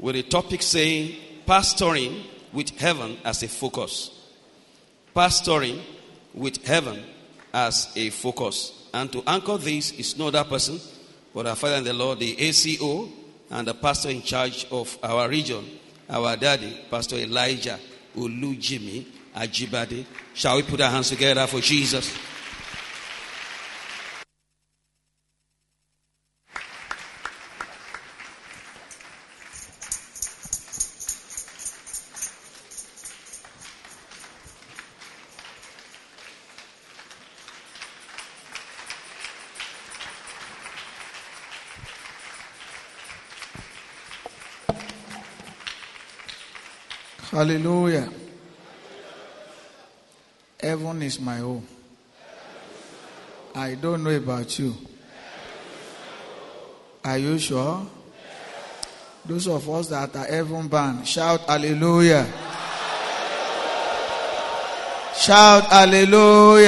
with a topic saying, Pastoring with Heaven as a Focus. Pastoring with Heaven as a focus. And to anchor this is no other person but our Father in the Lord, the ACO, and the pastor in charge of our region, our daddy, Pastor Elijah Olujimi Ajibade. Shall we put our hands together for Jesus? Hallelujah. Heaven is my home. I don't know about you. Are you sure? Those of us that are heaven bound, shout hallelujah. Shout hallelujah.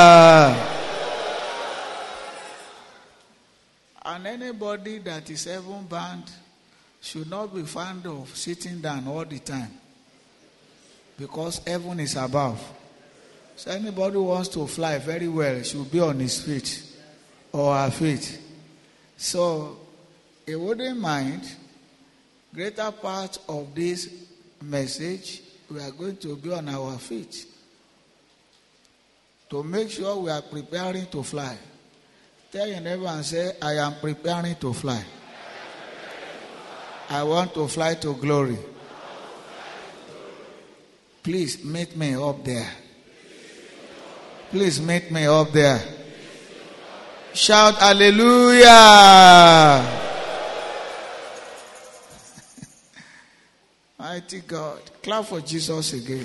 And anybody that is heaven bound should not be fond of sitting down all the time, because heaven is above. So anybody who wants to fly very well should be on his feet or her feet. So he wouldn't mind. Greater part of this message, we are going to be on our feet to make sure we are preparing to fly. Tell your neighbor and say, I am preparing to fly. I want to fly to glory. Please meet me up there. Please meet me up there. Shout hallelujah. Mighty God. Clap for Jesus again.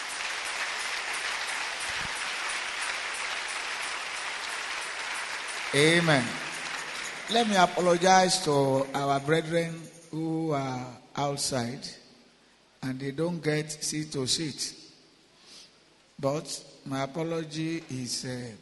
Amen. Let me apologize to our brethren who are outside and they don't get seat to seat. But my apology is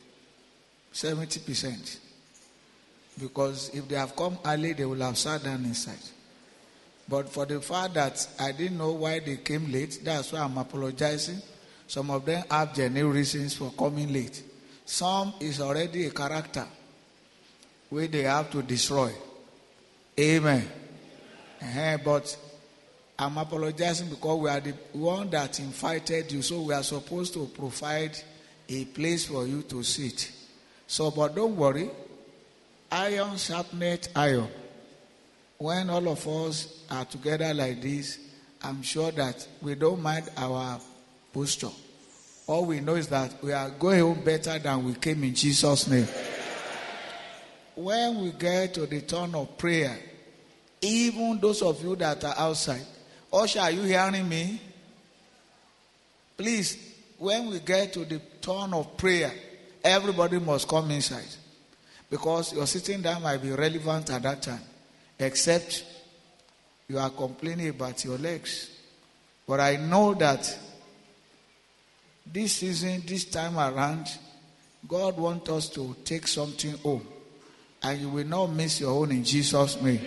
70%. Because if they have come early, they will have sat down inside. But for the fact that I didn't know why they came late, that's why I'm apologizing. Some of them have genuine reasons for coming late. Some is already a character where they have to destroy. Amen. But I'm apologizing because we are the one that invited you, so we are supposed to provide a place for you to sit. So, but don't worry, iron sharpeneth iron. When all of us are together like this, I'm sure that we don't mind our posture. All we know is that we are going home better than we came in Jesus' name. When we get to the turn of prayer, even those of you that are outside, Usher, are you hearing me? Please, when we get to the turn of prayer, everybody must come inside. Because your sitting down might be relevant at that time. Except you are complaining about your legs. But I know that this season, this time around, God wants us to take something home. And you will not miss your own in Jesus' name.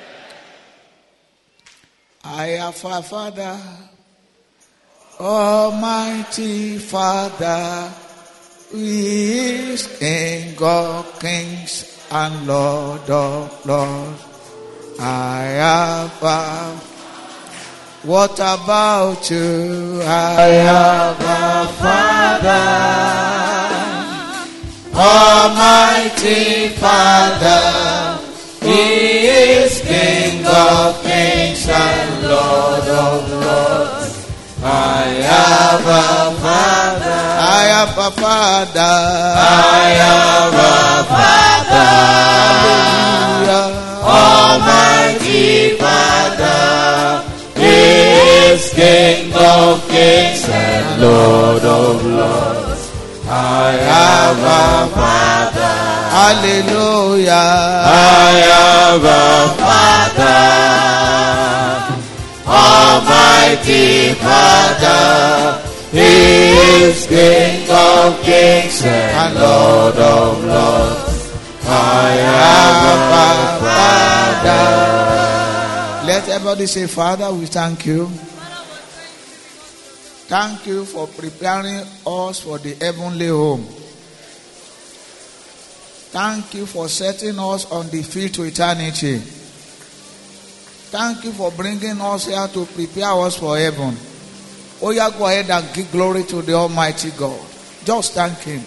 I have a Father, Almighty Father, who is King of kings and Lord of lords. I have a, what about you? I have a Father, Almighty Father, He is King of kings and Lord of lords. I have a Father. I have a Father. I have a Father. Almighty Father. He is King of kings and Lord of lords. I have a Father. Hallelujah. I have a Father, Almighty Father. He is King of kings and Lord of lords. I have a Father. Let everybody say, Father, we thank you. Thank you for preparing us for the heavenly home. Thank you for setting us on the field to eternity. Thank you for bringing us here to prepare us for heaven. Oh yeah, go ahead and give glory to the Almighty God. Just thank Him.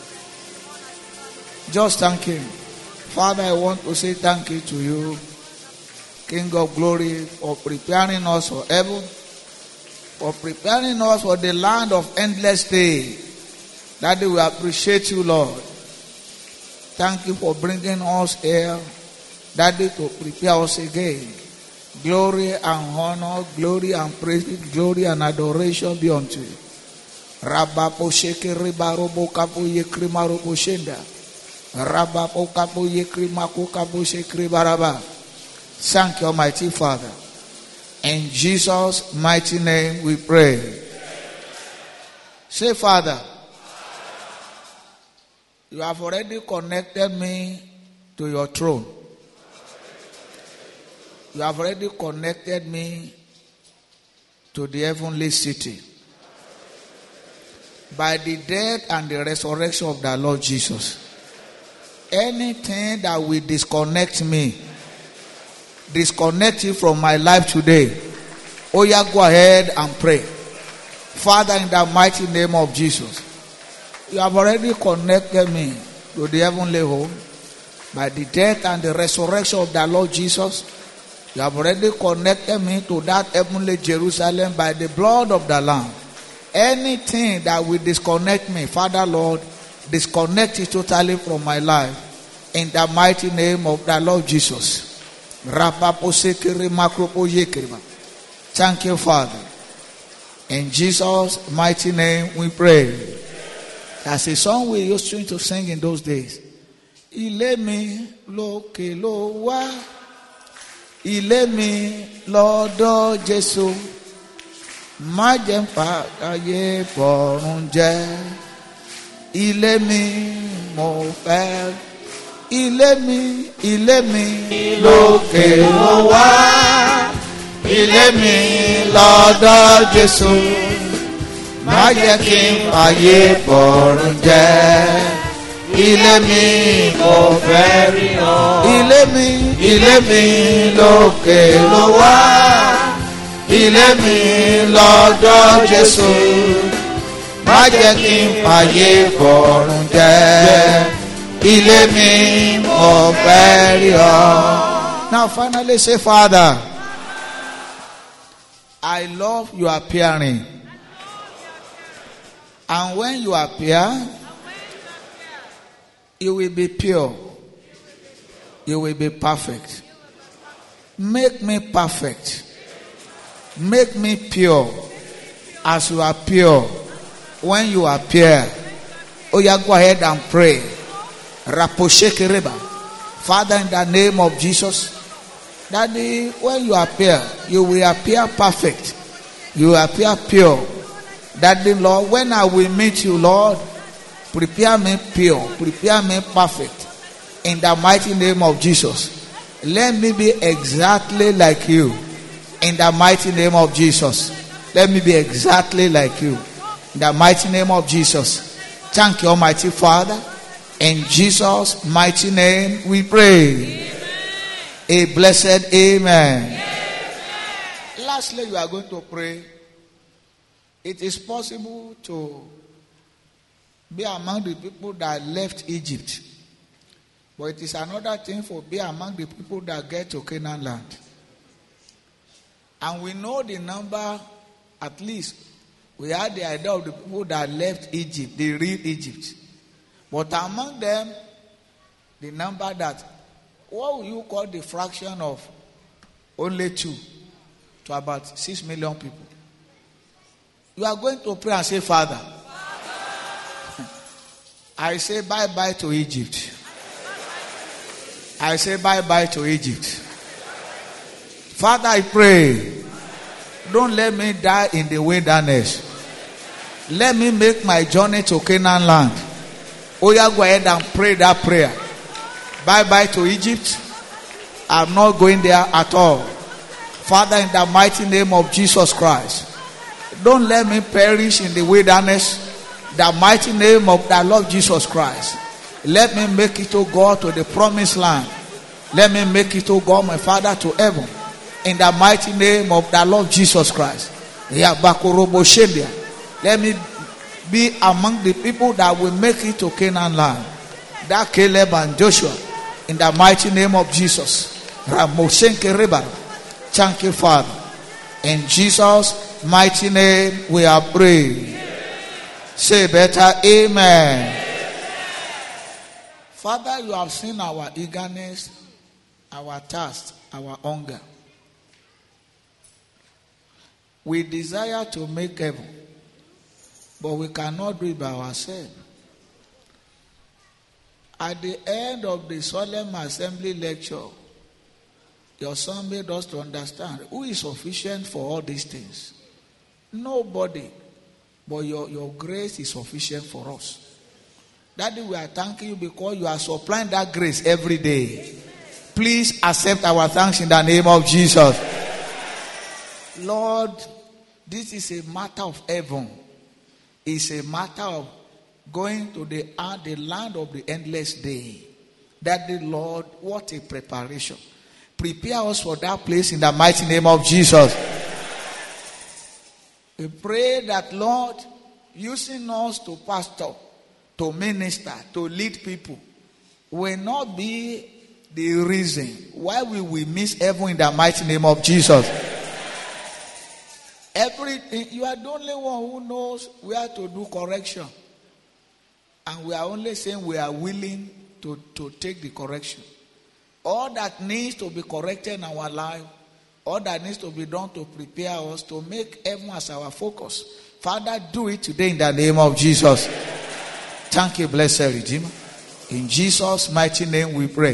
Just thank Him. Father, I want to say thank you to you, King of glory, for preparing us for heaven, for preparing us for the land of endless day. Daddy, we appreciate you, Lord. Thank you for bringing us here, Daddy, to prepare us again. Glory and honor, glory and praise, glory and adoration be unto you. Rabapo sheke ribarobo kapo yekri marobo shenda. Rabapo kapo yekri mako kapo shekri baraba. Thank you, Almighty Father. In Jesus' mighty name we pray. Say, Father, you have already connected me to your throne. You have already connected me to the heavenly city by the death and the resurrection of the Lord Jesus. Anything that will disconnect me, disconnect you from my life today. Oh yeah, go ahead and pray. Father, in the mighty name of Jesus, you have already connected me to the heavenly home by the death and the resurrection of the Lord Jesus. You have already connected me to that heavenly Jerusalem by the blood of the Lamb. Anything that will disconnect me, Father Lord, disconnect it totally from my life. In the mighty name of the Lord Jesus. Thank you, Father. In Jesus' mighty name we pray. That's a song we used to sing in those days. Ilé mi lókè ló wà. Ilé mi lọ́dọ̀ Jésù, má jẹ́ n fàyè bọ̀rùn jẹ́. Ilé mi mo fẹ́. Ilé mi lókè ló wà. Ilé mi lọ́dọ̀ Jésù, má jẹ́ kí n fàyè bọ̀rùn jẹ́. Ilé mi mo fẹ́ rí ọ. Ilé mi lókè ló wà. Ilé mi lọ́dọ̀ Jésù, má jẹ́ kí n fàyè bọ̀rùn jẹ́. Ilé mi mo fẹ́ rí ọ. Now finally say, Father, I love your appearing. And when you appear, you will be pure. You will be perfect. Make me perfect. Make me pure as you are pure. When you appear, oh yeah, go ahead and pray. Raposheke reba. Father, in the name of Jesus, Daddy, when you appear, you will appear perfect. You will appear pure. Daddy, Lord, when I will meet you, Lord, prepare me pure, prepare me perfect. In the mighty name of Jesus. Let me be exactly like you. In the mighty name of Jesus. Let me be exactly like you. In the mighty name of Jesus. Thank you, Almighty Father. In Jesus' mighty name we pray. Amen. A blessed amen. Amen. Lastly, you are going to pray. It is possible to be among the people that left Egypt. But it is another thing for be among the people that get to Canaan land. And we know the number, at least, we had the idea of the people that left Egypt, the real Egypt. But among them, the number that, what will you call the fraction of only 2 to about 6 million people? You are going to pray and say, Father, I say bye-bye to Egypt. I say bye-bye to Egypt. Father, I pray, don't let me die in the wilderness. Let me make my journey to Canaan land. Oh yeah, go ahead and pray that prayer. Bye-bye to Egypt. I'm not going there at all. Father, in the mighty name of Jesus Christ, don't let me perish in the wilderness. The mighty name of the Lord Jesus Christ, let me make it, O God, to the promised land. Let me make it, O God, my Father, to heaven. In the mighty name of the Lord Jesus Christ. Let me be among the people that will make it to Canaan land. That Caleb and Joshua. In the mighty name of Jesus. Thank you, Father. In Jesus' mighty name we are praying. Say better, amen. Father, you have seen our eagerness, our thirst, our hunger. We desire to make heaven, but we cannot do it by ourselves. At the end of the solemn assembly lecture, your son made us to understand who is sufficient for all these things. Nobody. But your grace is sufficient for us. Daddy, we are thanking you because you are supplying that grace every day. Please accept our thanks in the name of Jesus. Lord, this is a matter of heaven. It's a matter of going to the land of the endless day. Daddy, Lord, what a preparation. Prepare us for that place in the mighty name of Jesus. We pray that, Lord, using us to pastor, to minister, to lead people, will not be the reason why we will miss heaven in the mighty name of Jesus. Everything, you are the only one who knows where to do correction. And we are only saying we are willing to take the correction. All that needs to be corrected in our life, all that needs to be done to prepare us to make heaven as our focus. Father, do it today in the name of Jesus. Thank you, blessed Redeemer. In Jesus' mighty name we pray.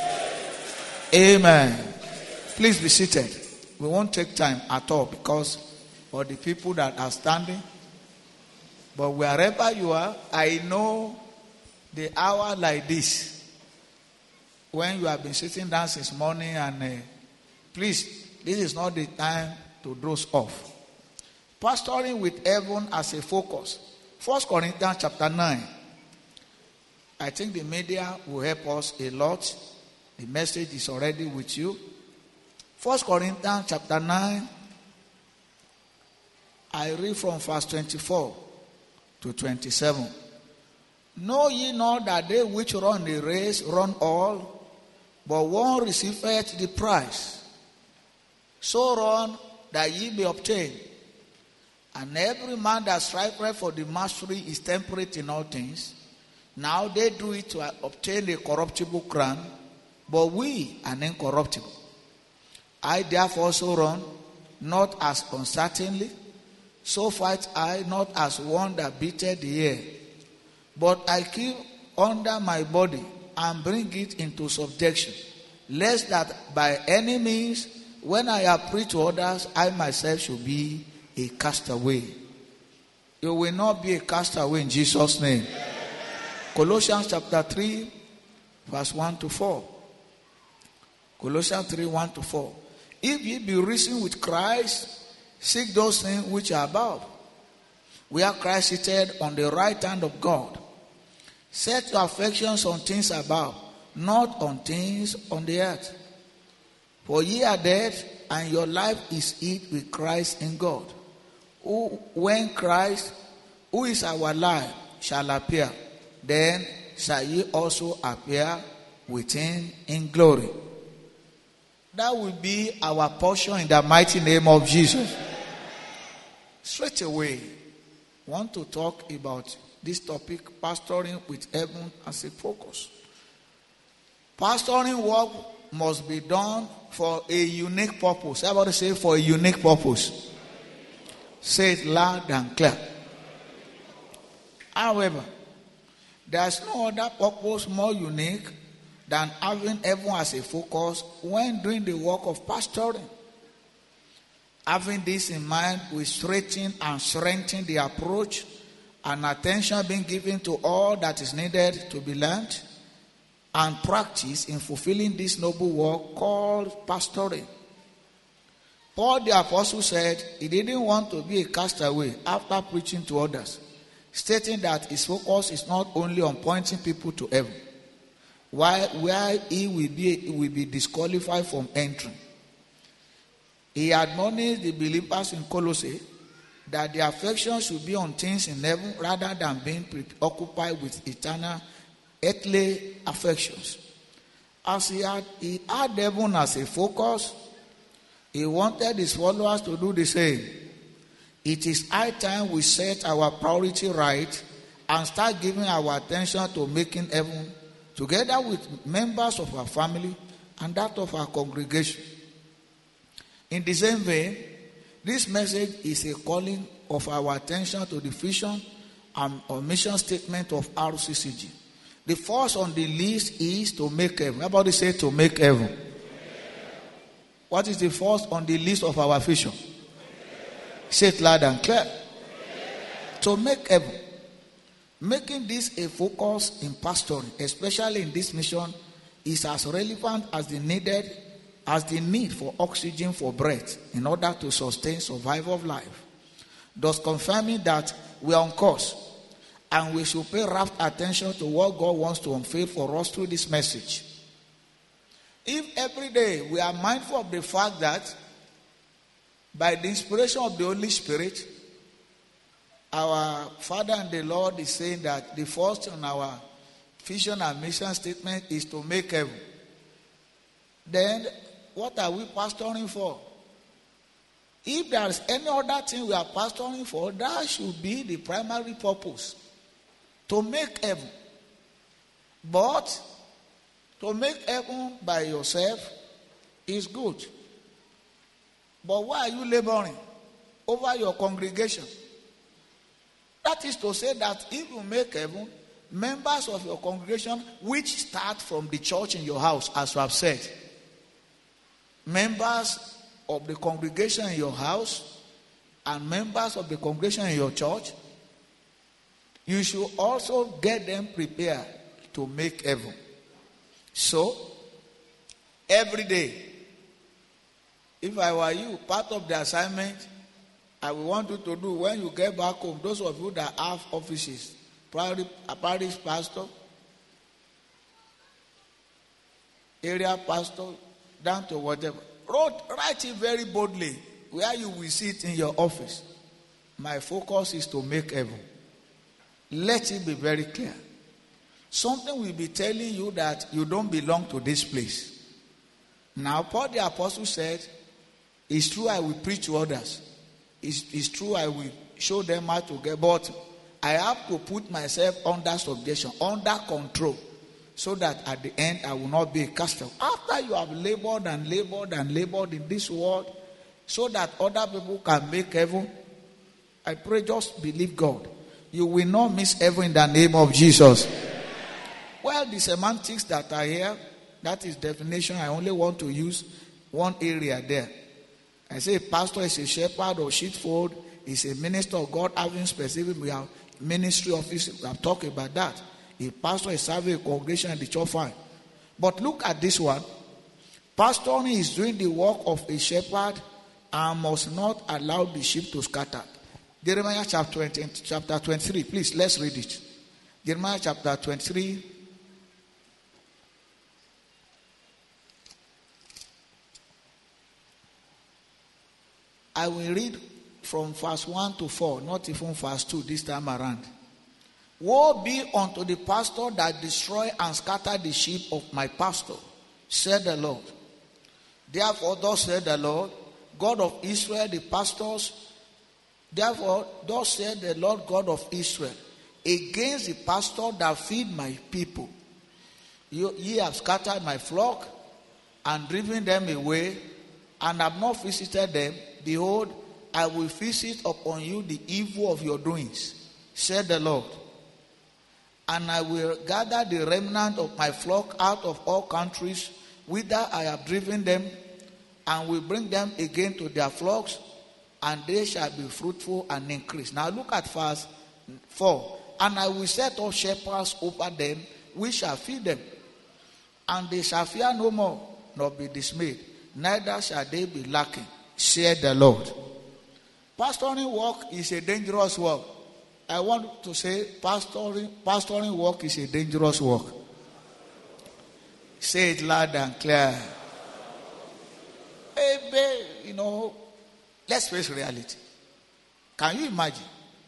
Amen. Please be seated. We won't take time at all because for the people that are standing. But wherever you are, I know the hour like this, when you have been sitting down since morning and please, this is not the time to doze off. Pastoring with heaven as a focus. 1 Corinthians chapter 9. I think the media will help us a lot. The message is already with you. 1 Corinthians chapter 9. I read from verse 24 to 27. Know ye not that they which run the race run all, but one receiveth the prize? So run that ye may obtain. And every man that striveth for the mastery is temperate in all things. Now they do it to obtain a corruptible crown, but we an incorruptible. I therefore also run, not as uncertainly, so fight I not as one that beateth the air, but I keep under my body and bring it into subjection, lest that by any means, when I have preached to others, I myself should be a castaway. You will not be a castaway in Jesus' name. Colossians chapter 3, verse 1 to 4. Colossians 3, 1 to 4. If ye be risen with Christ, seek those things which are above, where Christ seated on the right hand of God. Set your affections on things above, not on things on the earth. For ye are dead, and your life is hid with Christ in God. Who, when Christ, who is our life, shall appear, then shall ye also appear with him in glory. That will be our portion in the mighty name of Jesus. Straight away, I want to talk about this topic, pastoring with heaven as a focus. Pastoring work must be done for a unique purpose. Everybody say for a unique purpose. Say it loud and clear. However, there's no other purpose more unique than having heaven as a focus when doing the work of pastoring. Having this in mind, we straighten and strengthen the approach and attention being given to all that is needed to be learned and practiced in fulfilling this noble work called pastoring. Paul the apostle said he didn't want to be a castaway after preaching to others, stating that his focus is not only on pointing people to heaven, where he will be disqualified from entering. He admonished the believers in Colossae that their affection should be on things in heaven rather than being preoccupied with eternal earthly affections. As he had heaven as a focus, he wanted his followers to do the same. It is high time we set our priority right and start giving our attention to making heaven together with members of our family and that of our congregation. In the same vein, this message is a calling of our attention to the vision and mission statement of RCCG. The first on the list is to make heaven. Everybody say to make heaven. What is the first on the list of our vision? Say it loud and clear. To make heaven. Making this a focus in pastoring, especially in this mission, is as relevant as the need for oxygen for breath in order to sustain survival of life. Thus confirming that we are on course and we should pay rapt attention to what God wants to unveil for us through this message. If every day we are mindful of the fact that by the inspiration of the Holy Spirit, our Father and the Lord is saying that the first on our vision and mission statement is to make heaven, then what are we pastoring for? If there is any other thing we are pastoring for, that should be the primary purpose. To make heaven. But to make heaven by yourself is good. But why are you laboring over your congregation? That is to say that if you make heaven, members of your congregation, which start from the church in your house, as you have said, members of the congregation in your house and members of the congregation in your church, you should also get them prepared to make heaven. So, every day, if I were you, part of the assignment I will want you to do when you get back home, those of you that have offices, a parish pastor, area pastor, down to whatever, write it very boldly where you will sit in your office. My focus is to make heaven. Let it be very clear. Something will be telling you that you don't belong to this place. Now, Paul the apostle said, it's true I will preach to others. It's true I will show them how to get, but I have to put myself under subjection, under control, so that at the end I will not be a castaway. After you have labored and labored and labored in this world, so that other people can make heaven, I pray just believe God. You will not miss heaven in the name of Jesus. Well, the semantics that are here, that is definition. I only want to use one area there. I say pastor is a shepherd or sheepfold, is a minister of God having specific, we have ministry office, we have talked about that. A pastor is serving a congregation in the church, fine. But look at this one. Pastoring is doing the work of a shepherd and must not allow the sheep to scatter. Jeremiah chapter 23, please, let's read it. Jeremiah chapter 23. I will read from verse 1 to 4, not even verse 2 this time around. Woe be unto the pastor that destroy and scatter the sheep of my pastor, said the Lord. Therefore, thus said the Lord, God of Israel, the pastors. Therefore, thus said the Lord God of Israel, against the pastor that feed my people. Ye have scattered my flock and driven them away, and have not visited them. Behold, I will visit upon you the evil of your doings, said the Lord. And I will gather the remnant of my flock out of all countries whither I have driven them, and will bring them again to their flocks, and they shall be fruitful and increase. Now look at verse 4. And I will set up shepherds over them, which shall feed them. And they shall fear no more, nor be dismayed, neither shall they be lacking. share the Lord. Pastoring work is a dangerous work. I want to say pastoring work is a dangerous work. Say it loud and clear. Baby, let's face reality. Can you imagine?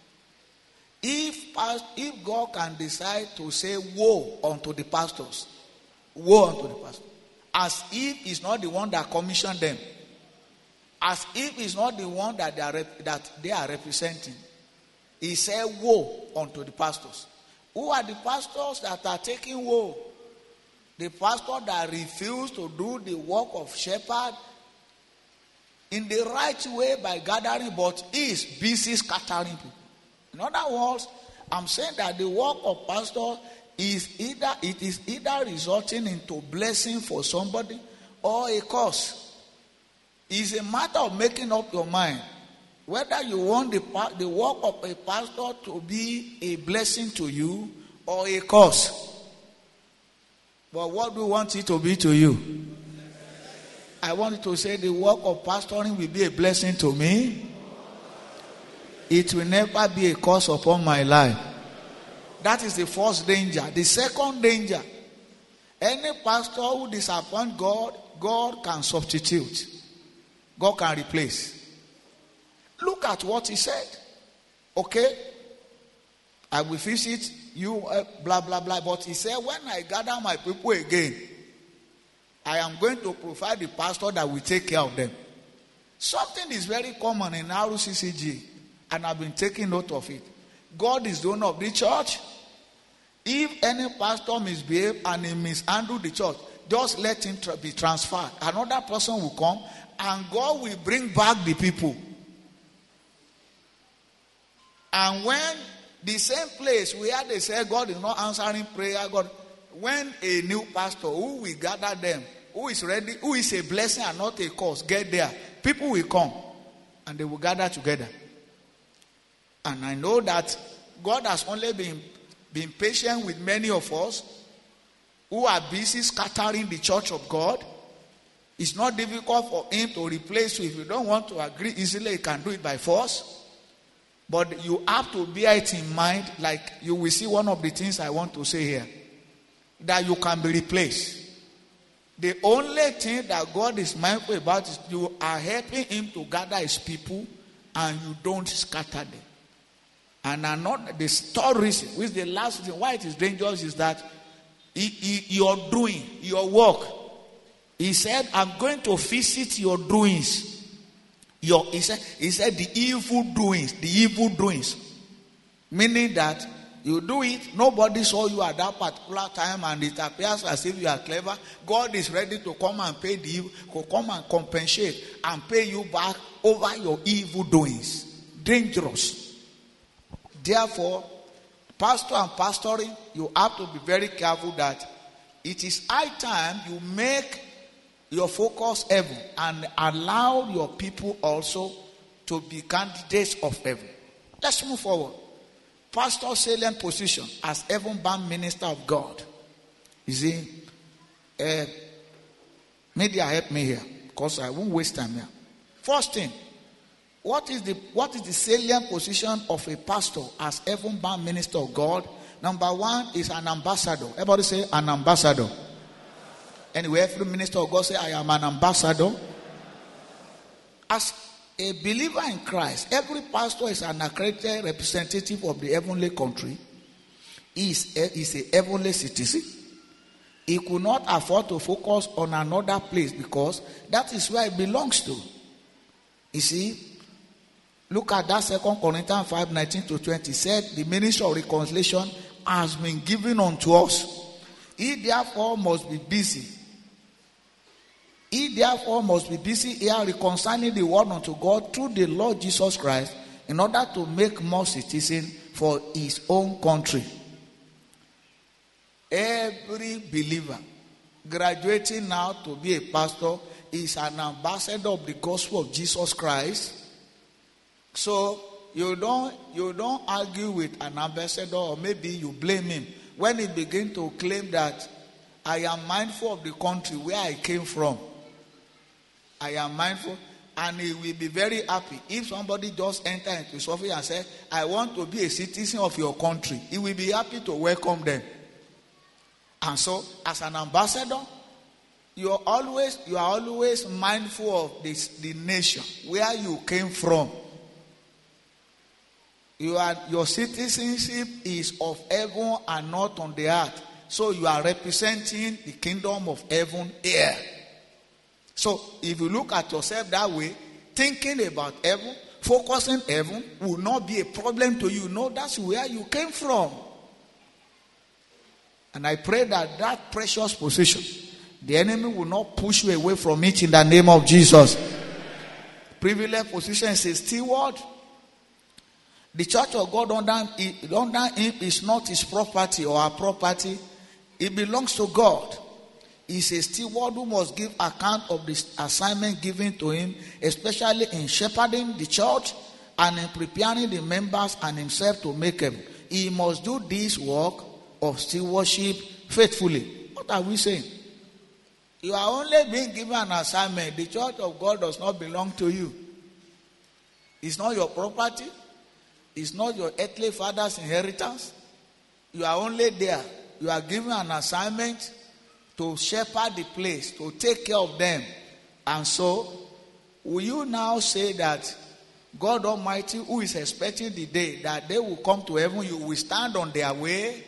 If God can decide to say woe unto the pastors, woe unto the pastors, as if he's not the one that commissioned them, as if he's not the one that they are representing, he said woe unto the pastors. Who are the pastors that are taking woe? The pastor that refused to do the work of shepherd in the right way by gathering, but is busy scattering people. In other words, I'm saying that the work of pastor is either resulting into blessing for somebody or a curse. It's a matter of making up your mind whether you want the work of a pastor to be a blessing to you or a curse. But what do you want it to be to you? I want to say the work of pastoring will be a blessing to me. It will never be a curse upon my life. That is the first danger. The second danger, any pastor who disappoints God, God can substitute. God can replace. Look at what he said. Okay, I will visit you, blah, blah, blah. But he said, when I gather my people again, I am going to provide the pastor that will take care of them. Something is very common in RCCG, and I've been taking note of it. God is the owner of the church. If any pastor misbehave and he mishandle the church, just let him be transferred. Another person will come and God will bring back the people. And when the same place where they say God is not answering prayer, when a new pastor who will gather them, who is ready, who is a blessing and not a curse, get there, people will come and they will gather together. And I know that God has only been patient with many of us who are busy scattering the church of God. It's not difficult for him to replace you. If you don't want to agree easily, he can do it by force. But you have to bear it in mind, like you will see one of the things I want to say here, that you can be replaced. The only thing that God is mindful about is you are helping him to gather his people and you don't scatter them. And not the third reason, which is the last reason why it is dangerous, is that you're doing your work. He said, I'm going to visit your doings. He said the evil doings. Meaning that you do it, nobody saw you at that particular time, and it appears as if you are clever. God is ready to come and pay the evil, to come and compensate and pay you back over your evil doings. Dangerous. Therefore, pastor and pastoring, you have to be very careful that it is high time you make your focus heaven and allow your people also to be candidates of heaven. Let's move forward. Pastor's salient position as heaven-bound minister of God. You see, media help me here because I won't waste time here. First thing, what is the salient position of a pastor as heaven-bound minister of God? Number one is an ambassador. Everybody say an ambassador. Anyway, every minister of God say, I am an ambassador. As a believer in Christ, every pastor is an accredited representative of the heavenly country. He is a heavenly citizen. He could not afford to focus on another place because that is where he belongs to. You see, look at that 2 Corinthians 5:19-20. Said the ministry of reconciliation has been given unto us. He therefore must be busy. He therefore must be busy here reconciling the world unto God through the Lord Jesus Christ, in order to make more citizens for his own country. Every believer graduating now to be a pastor is an ambassador of the gospel of Jesus Christ. So you don't argue with an ambassador, or maybe you blame him when he begins to claim that I am mindful of the country where I came from. I am mindful. And he will be very happy if somebody just enter into his office and say, I want to be a citizen of your country. He will be happy to welcome them. And so, as an ambassador, you are always mindful of the nation where you came from. Your citizenship is of heaven and not on the earth. So you are representing the kingdom of heaven here. So if you look at yourself that way, thinking about heaven, focusing heaven will not be a problem to you. No, that's where you came from. And I pray that precious position, the enemy will not push you away from it in the name of Jesus. Privileged position is a steward. The church of God under him is not his property or our property. It belongs to God. He's a steward who must give account of the assignment given to him, especially in shepherding the church and in preparing the members and himself to make heaven. He must do this work of stewardship faithfully. What are we saying? You are only being given an assignment. The church of God does not belong to you. It's not your property. It's not your earthly father's inheritance. You are only there. You are given an assignment to shepherd the place, to take care of them. And so, will you now say that God Almighty, who is expecting the day that they will come to heaven, you will stand on their way?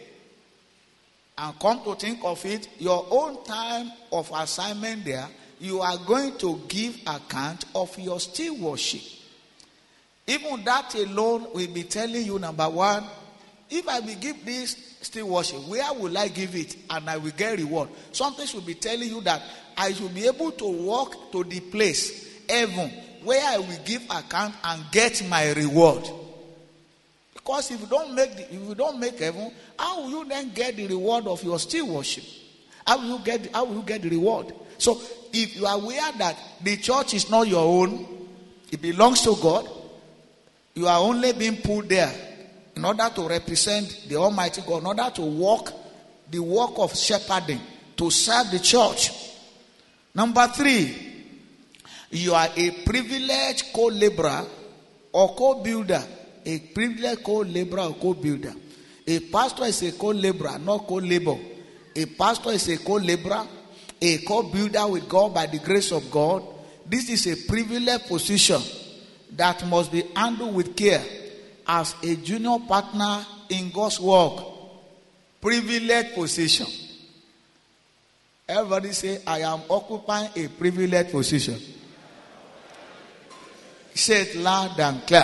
And come to think of it, your own time of assignment there, you are going to give account of your stewardship. Even that alone will be telling you, number one, if I will give this stewardship, where will I give it? And I will get reward. Something should be telling you that I should be able to walk to the place, heaven, where I will give account and get my reward. Because if you don't make heaven, how will you then get the reward of your stewardship? How will you get the reward? So if you are aware that the church is not your own, it belongs to God, you are only being put there in order to represent the Almighty God, in order to walk the work of shepherding, to serve the church. Number 3, you are a privileged co-laborer or co-builder. A privileged co-laborer or co-builder. A pastor is a co-laborer, not co-labor. A pastor is a co-laborer, a co-builder with God by the grace of God. This is a privileged position that must be handled with care as a junior partner in God's work. Privileged position. Everybody say, I am occupying a privileged position. Say it loud and clear.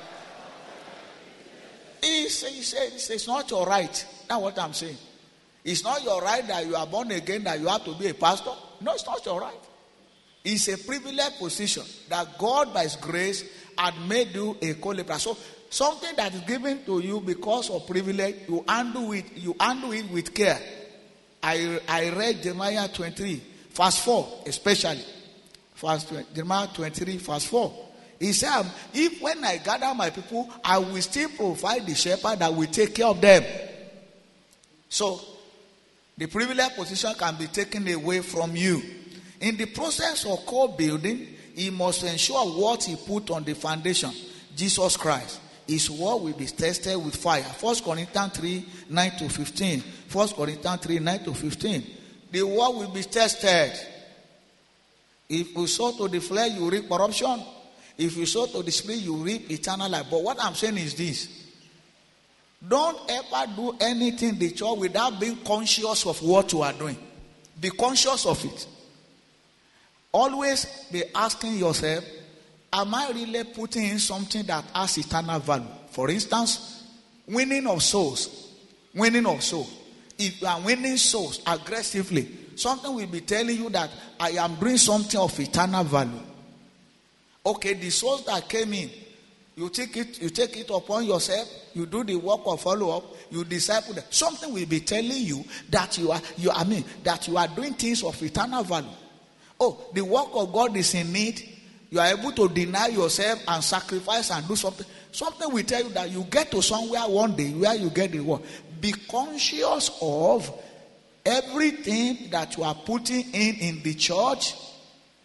It's not your right. That's what I'm saying. It's not your right that you are born again, that you have to be a pastor. No, it's not your right. It's a privileged position that God by his grace had made you a co-laborer. So something that is given to you because of privilege, you handle it with care. I read Jeremiah 23, verse 4, especially. Jeremiah 23, verse 4. He said, if when I gather my people, I will still provide the shepherd that will take care of them. So, the privileged position can be taken away from you. In the process of co-building, he must ensure what he put on the foundation, Jesus Christ. His word will be tested with fire. 1 Corinthians 3, 9 to 15. 1 Corinthians 3, 9 to 15. The word will be tested. If you sow to the flesh, you reap corruption. If you sow to the spirit, you reap eternal life. But what I'm saying is this. Don't ever do anything in the church without being conscious of what you are doing. Be conscious of it. Always be asking yourself, am I really putting in something that has eternal value? For instance, winning of souls. Winning of souls. If you are winning souls aggressively, something will be telling you that I am doing something of eternal value. Okay, the souls that came in, you take it upon yourself, you do the work of follow-up, you disciple them. Something will be telling you that you are doing things of eternal value. Oh, the work of God is in need. You are able to deny yourself and sacrifice and do something. Something will tell you that you get to somewhere one day where you get the reward. Be conscious of everything that you are putting in the church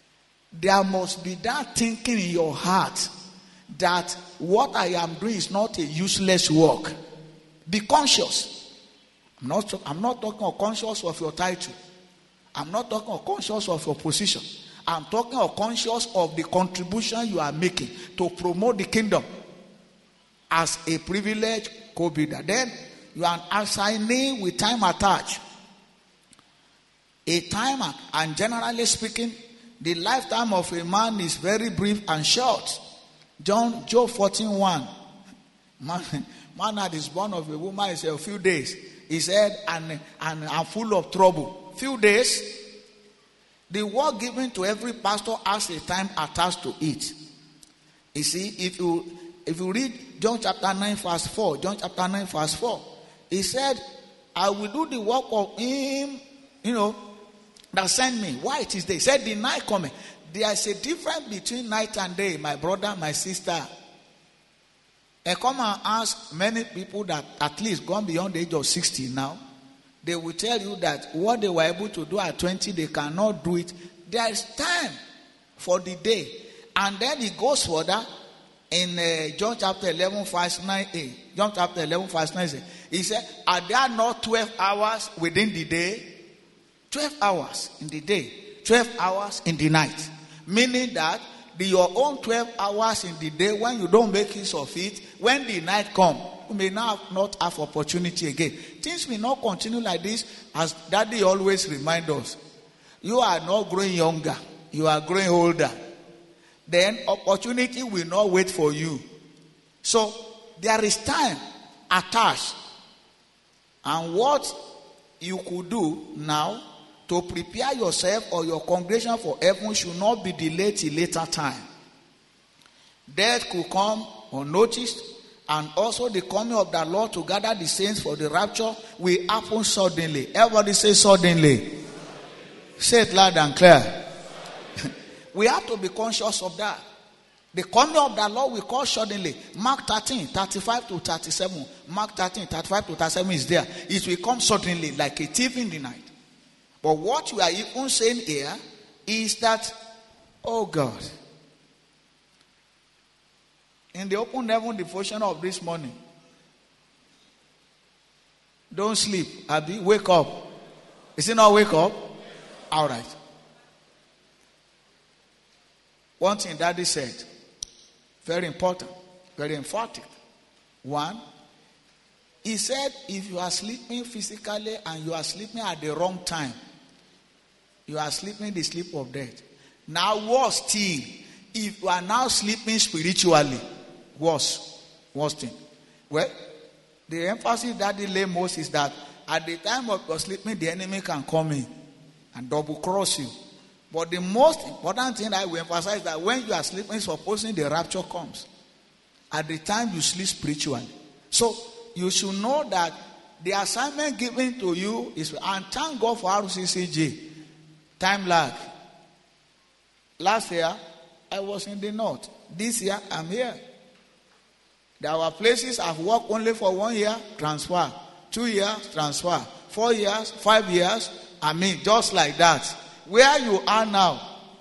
there must be that thinking in your heart that what I am doing is not a useless work. Be conscious. I'm not talking of conscious of your title. I'm not talking of conscious of your position. I'm talking of conscious of the contribution you are making to promote the kingdom as a privileged co-builder. Then you are an assignee with time attached. A time, and generally speaking, the lifetime of a man is very brief and short. Job 14:1. Man that is born of a woman is a few days. He said, and I'm full of trouble. Few days. The word given to every pastor has a time attached to it. You see, if you read John chapter 9 verse 4, he said, I will do the work of him, that sent me. Why it is day? He said, the night coming. There is a difference between night and day, my brother, my sister. I come and ask many people that at least gone beyond the age of 60 now. They will tell you that what they were able to do at 20, they cannot do it. There is time for the day. And then he goes further in John chapter 11 verse 9a. John chapter 11 verse 9a. He said, are there not 12 hours within the day? 12 hours in the day, 12 hours in the night. Meaning that your own 12 hours in the day, when you don't make use of it, when the night comes, you may now not have opportunity again. Things will not continue like this, as Daddy always reminds us. You are not growing younger, you are growing older. Then opportunity will not wait for you. So there is time attached. And what you could do now to prepare yourself or your congregation for heaven should not be delayed till later time. Death could come unnoticed, and also the coming of the Lord to gather the saints for the rapture will happen suddenly. Everybody say suddenly. Say it loud and clear. We have to be conscious of that. The coming of the Lord will come suddenly. Mark 13, 35 to 37. Mark 13, 35 to 37 is there. It will come suddenly like a thief in the night. But what we are even saying here is that, oh God, in the open heaven devotion of this morning, don't sleep, Abby, wake up. Is it not wake up? All right. One thing Daddy said, very important, very emphatic. One, he said, if you are sleeping physically and you are sleeping at the wrong time, you are sleeping the sleep of death. Now, worse still, if you are now sleeping spiritually, worse thing. Well, the emphasis that they lay most is that at the time of your sleeping, the enemy can come in and double cross you. But the most important thing I will emphasize is that when you are sleeping, supposing the rapture comes, at the time you sleep spiritually. So you should know that the assignment given to you is, and thank God for RCCG. Time lag. Last year, I was in the north. This year, I'm here. There were places I've worked only for 1 year, transfer. 2 years, transfer. 4 years, 5 years. Just like that. Where you are now,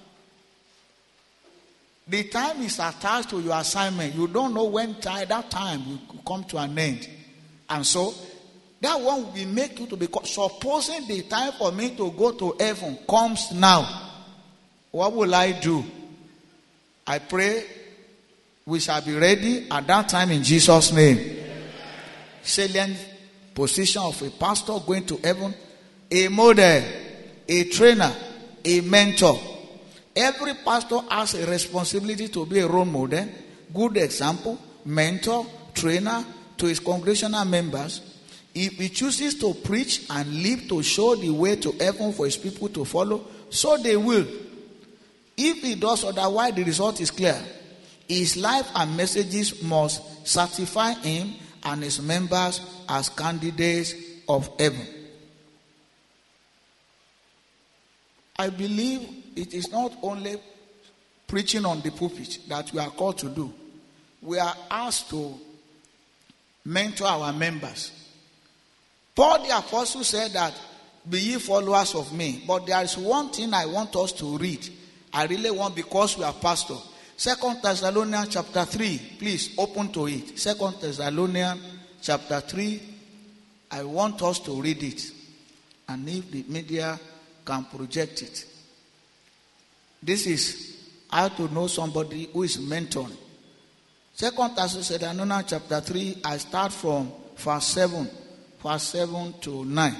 the time is attached to your assignment. You don't know when that time will come to an end. And so, that one will make you to be, supposing the time for me to go to heaven comes now, what will I do? I pray we shall be ready at that time in Jesus' name. Salient position of a pastor going to heaven, a model, a trainer, a mentor. Every pastor has a responsibility to be a role model, good example, mentor, trainer to his congregational members. If he chooses to preach and live to show the way to heaven for his people to follow, so they will. If he does otherwise, the result is clear. His life and messages must certify him and his members as candidates of heaven. I believe it is not only preaching on the pulpit that we are called to do. We are asked to mentor our members. Paul the apostle said that, be ye followers of me. But there is one thing I want us to read. I really want, because we are pastor. 2 Thessalonians chapter 3. Please open to it. 2 Thessalonians chapter 3. I want us to read it. And if the media can project it. This is how to know somebody who is mentoring. 2 Thessalonians chapter 3, I start from verse 7 to 9.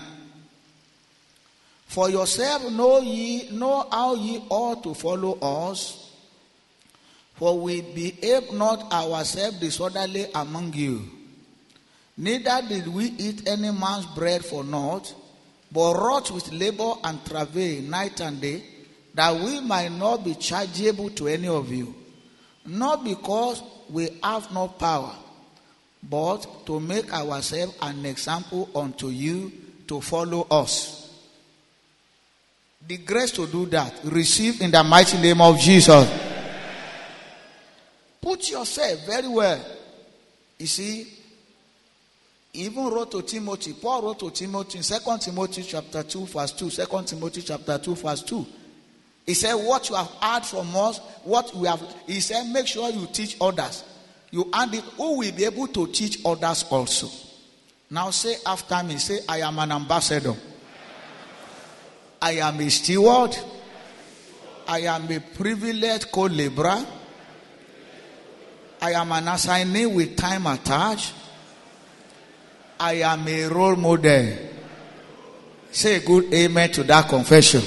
For yourself know how ye ought to follow us, for we behave not ourselves disorderly among you. Neither did we eat any man's bread for naught, but wrought with labor and travail night and day, that we might not be chargeable to any of you. Not because we have no power, but to make ourselves an example unto you to follow us. The grace to do that, receive in the mighty name of Jesus. Put yourself very well. You see, he even wrote to Timothy. Paul wrote to Timothy in 2 Timothy chapter 2 verse 2. 2 Timothy chapter 2 verse 2. He said, what you have heard from us, what we have, he said, make sure you teach others. You and it, who will be able to teach others also. Now say after me, say, I am an ambassador. I am a steward. I am a privileged co-laborer. I am an assignee with time attached. I am a role model. Say a good amen to that confession.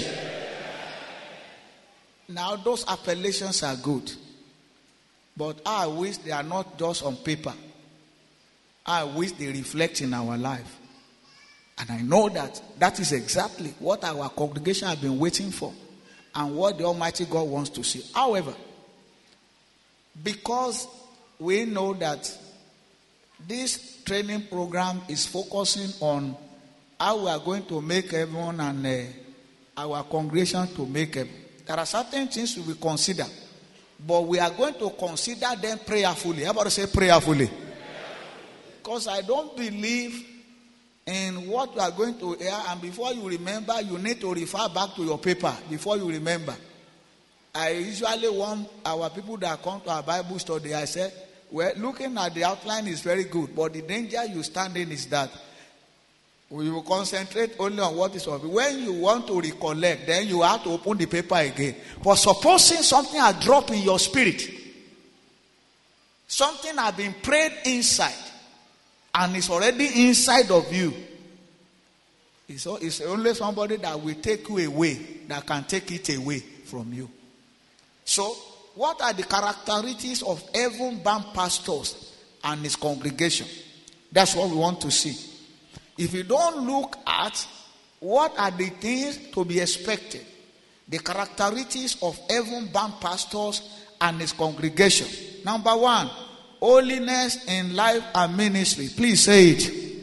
Now those appellations are good. But I wish they are not just on paper. I wish they reflect in our life. And I know that is exactly what our congregation has been waiting for. And what the Almighty God wants to see. However, because we know that this training program is focusing on how we are going to make heaven and our congregation to make heaven. There are certain things we will consider. But we are going to consider them prayerfully. How about to say prayerfully? Because I don't believe in what you are going to hear. And before you remember, you need to refer back to your paper before you remember. I usually want our people that come to our Bible study, I say, well, looking at the outline is very good. But the danger you stand in is that we will concentrate only on what is obvious. When you want to recollect, then you have to open the paper again. But supposing something has dropped in your spirit, something has been prayed inside, and it's already inside of you. It's only somebody that will take you away that can take it away from you. So, what are the characteristics of heaven-bound pastors and his congregation? That's what we want to see. If you don't look at what are the things to be expected, the characteristics of heaven-bound pastors and his congregation. Number one, holiness in life and ministry. Please say it.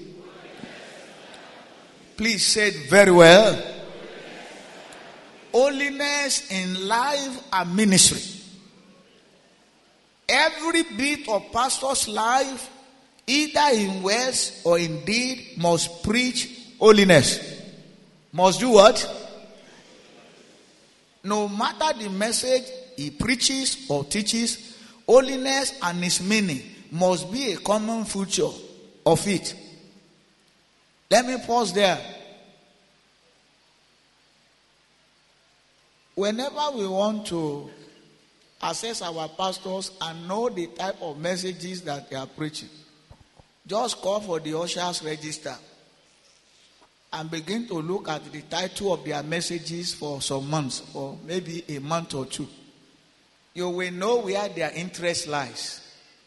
Please say it very well. Holiness in life and ministry. Every bit of pastor's life, either in words or in deed, must preach holiness. Must do what? No matter the message he preaches or teaches, holiness and its meaning must be a common feature of it. Let me pause there. Whenever we want to assess our pastors and know the type of messages that they are preaching, just call for the ushers register and begin to look at the title of their messages for some months, or maybe a month or two. You will know where their interest lies.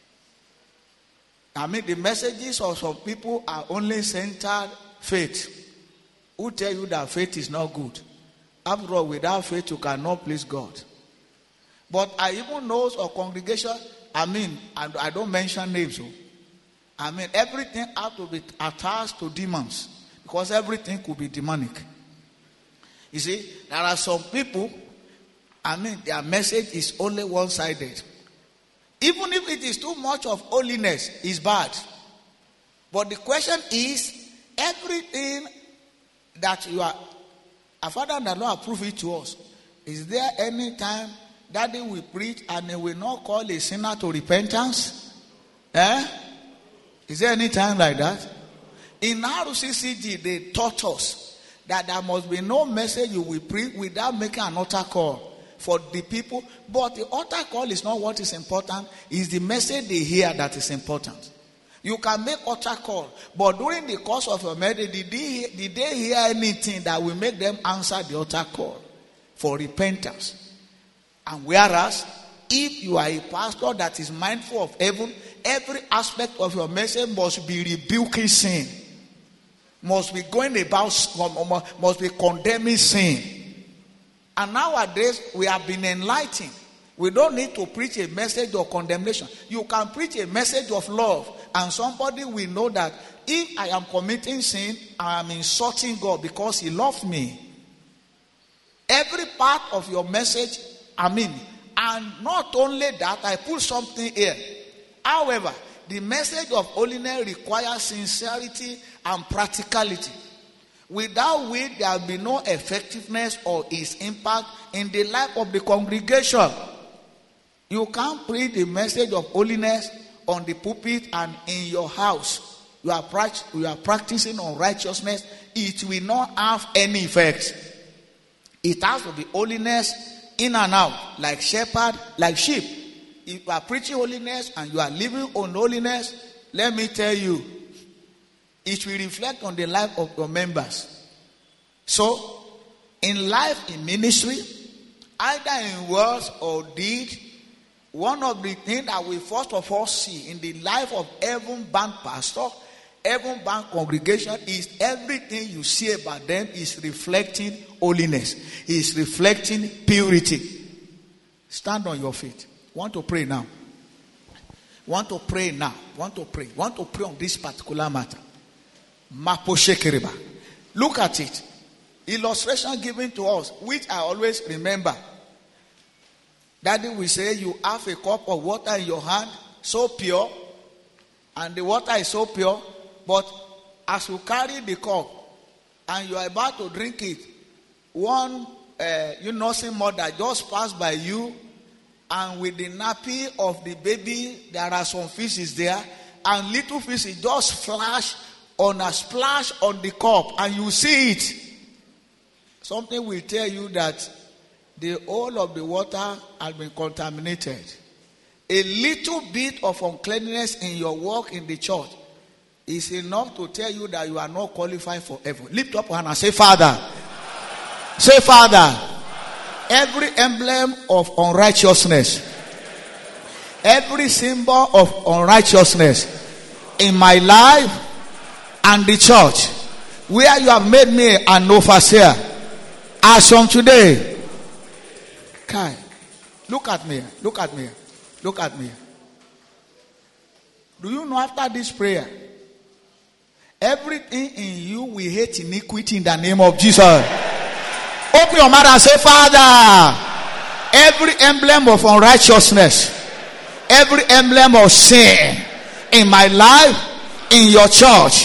I mean, the messages of some people are only centered faith. Who tell you that faith is not good? After all, without faith you cannot please God. But I even know a congregation, and I don't mention names. Everything has to be attached to demons, because everything could be demonic. You see, there are some people, their message is only one-sided. Even if it is too much of holiness, it's bad. But the question is, everything that you are, our Father and the Lord approve it to us. Is there any time Daddy will preach and he will not call a sinner to repentance? Is there any time like that? In RCCG, they taught us that there must be no message you will preach without making an altar call for the people. But the altar call is not what is important. It's the message they hear that is important. You can make altar call, but during the course of your message, did they hear anything that will make them answer the altar call for repentance? And whereas, if you are a pastor that is mindful of heaven, every aspect of your message must be rebuking sin, must be going about, must be condemning sin. And nowadays, we have been enlightened. We don't need to preach a message of condemnation. You can preach a message of love, and somebody will know that if I am committing sin, I am insulting God because He loves me. Every part of your message, and not only that, I put something here. However, the message of holiness requires sincerity and practicality, without which there will be no effectiveness or its impact in the life of the congregation. You can't preach the message of holiness on the pulpit and in your house. You are practicing unrighteousness. It will not have any effect. It has to be holiness in and out, like shepherd, like sheep. If you are preaching holiness and you are living on holiness, let me tell you, it will reflect on the life of your members. So, in life, in ministry, either in words or deed, one of the things that we first of all see in the life of heaven-bound pastor, heaven-bound congregation, is everything you see about them is reflecting holiness, is reflecting purity. Stand on your feet. Want to pray now? Want to pray now? Want to pray on this particular matter. Look at it. Illustration given to us, which I always remember. Daddy will say, you have a cup of water in your hand, so pure, and the water is so pure, but as you carry the cup and you are about to drink it, one nursing mother just passed by you, and with the nappy of the baby, there are some fishes there, and little fishes just splash on the cup, and you see it. Something will tell you that the whole of the water has been contaminated. A little bit of uncleanness in your work in the church is enough to tell you that you are not qualified for heaven. Lift up your hand and say, Father. Say, Father. Every emblem of unrighteousness, every symbol of unrighteousness in my life and the church, where you have made me an overseer, as from today, Kai, look at me. Do you know, after this prayer, everything in you will hate iniquity in the name of Jesus. Open your mouth and say, Father, every emblem of unrighteousness, every emblem of sin in my life, in your church,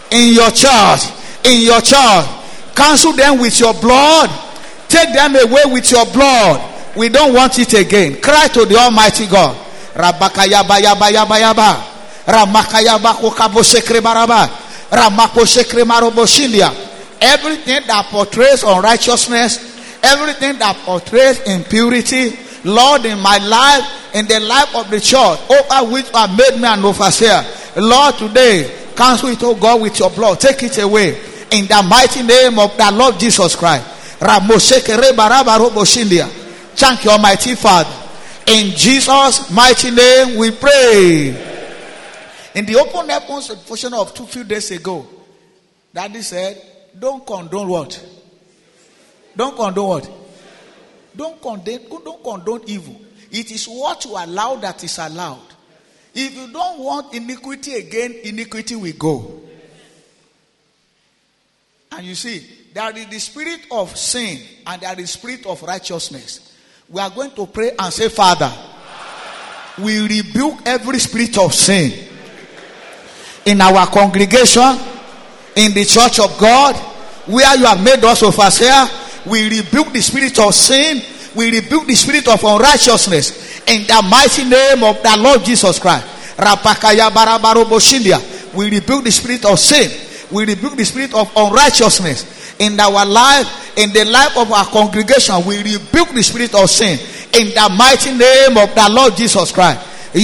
cancel them with your blood. Take them away with your blood. We don't want it again. Cry to the Almighty God. Rabakayaba yaba yaba yaba. Ramakayaba kokabosekre baraba. Ramakosekre maroboshindia. Everything that portrays unrighteousness, everything that portrays impurity, Lord, in my life, in the life of the church, over which you have made me an overseer, Lord, today, cancel it, oh God, with your blood. Take it away. In the mighty name of the Lord Jesus Christ. Ramosekre baraba roboshindia. Thank you, Almighty Father. In Jesus' mighty name we pray. In the open heavens portion of a few days ago, Daddy said, don't condone what? Don't condone what? Don't condone evil. It is what you allow that is allowed. If you don't want iniquity again, iniquity will go. And you see, there is the spirit of sin and there is the spirit of righteousness. We are going to pray and say, Father, we rebuke every spirit of sin in our congregation, in the church of God, where you have made us overseer. We rebuke the spirit of sin. We rebuke the spirit of unrighteousness in the mighty name of the Lord Jesus Christ. We rebuke the spirit of sin. We rebuke the spirit of unrighteousness in our life, in the life of our congregation. We rebuke the spirit of sin in the mighty name of the Lord Jesus Christ.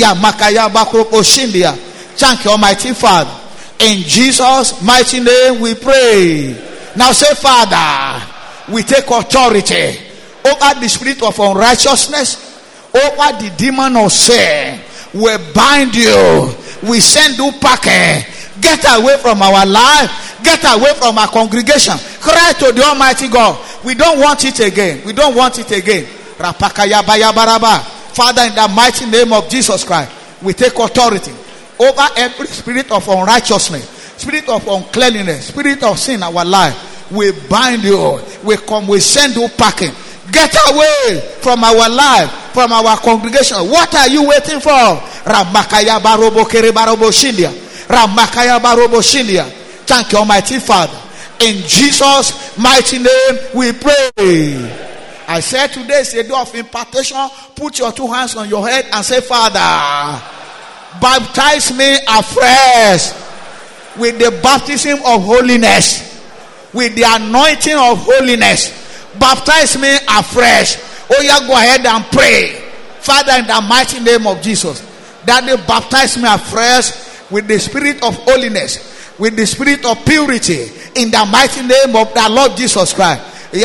Thank you, Almighty Father. In Jesus' mighty name we pray. Now say, Father, we take authority over the spirit of unrighteousness, over the demon of sin. We bind you. We send you packing. Get away from our life. Get away from our congregation. Cry to the Almighty God. We don't want it again. We don't want it again. Father, in the mighty name of Jesus Christ, we take authority over every spirit of unrighteousness, spirit of uncleanliness, spirit of sin in our life. We bind you. We come. We send you packing. Get away from our life, from our congregation. What are you waiting for? Ramakaya barobo kere barobo shindia. Ramakaya barobo shindia. Thank you, Almighty Father. In Jesus' mighty name we pray. I said today is a day of impartation. Put your two hands on your head and say, Father, baptize me afresh with the baptism of holiness, with the anointing of holiness. Baptize me afresh. Oh yeah, go ahead and pray. Father, in the mighty name of Jesus, that they baptize me afresh with the spirit of holiness, with the spirit of purity, in the mighty name of the Lord Jesus Christ.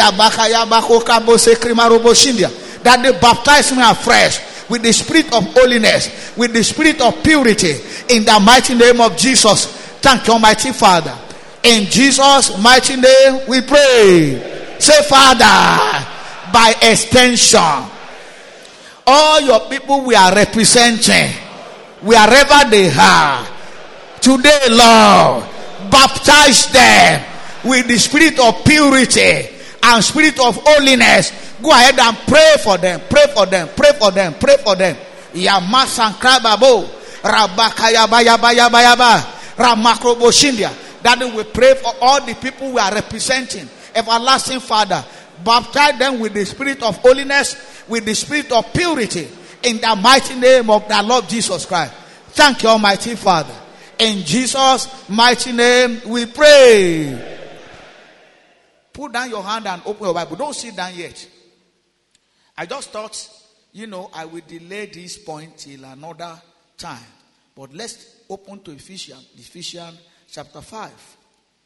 That they baptize me afresh with the spirit of holiness, with the spirit of purity, in the mighty name of Jesus. Thank you, Almighty Father. In Jesus' mighty name we pray. Say, Father, by extension, all your people we are representing, wherever they are, today, Lord, baptize them with the spirit of purity and spirit of holiness. Go ahead and pray for them. Pray for them. Pray for them. Pray for them. Yamasankrababo Rabakayabayabayaba Ramakrobo. That we pray for all the people we are representing. Everlasting Father, baptize them with the spirit of holiness, with the spirit of purity, in the mighty name of the Lord Jesus Christ. Thank you, Almighty Father. In Jesus' mighty name we pray. Put down your hand and open your Bible. Don't sit down yet. I just thought, I will delay this point till another time. But let's open to Ephesians chapter 5.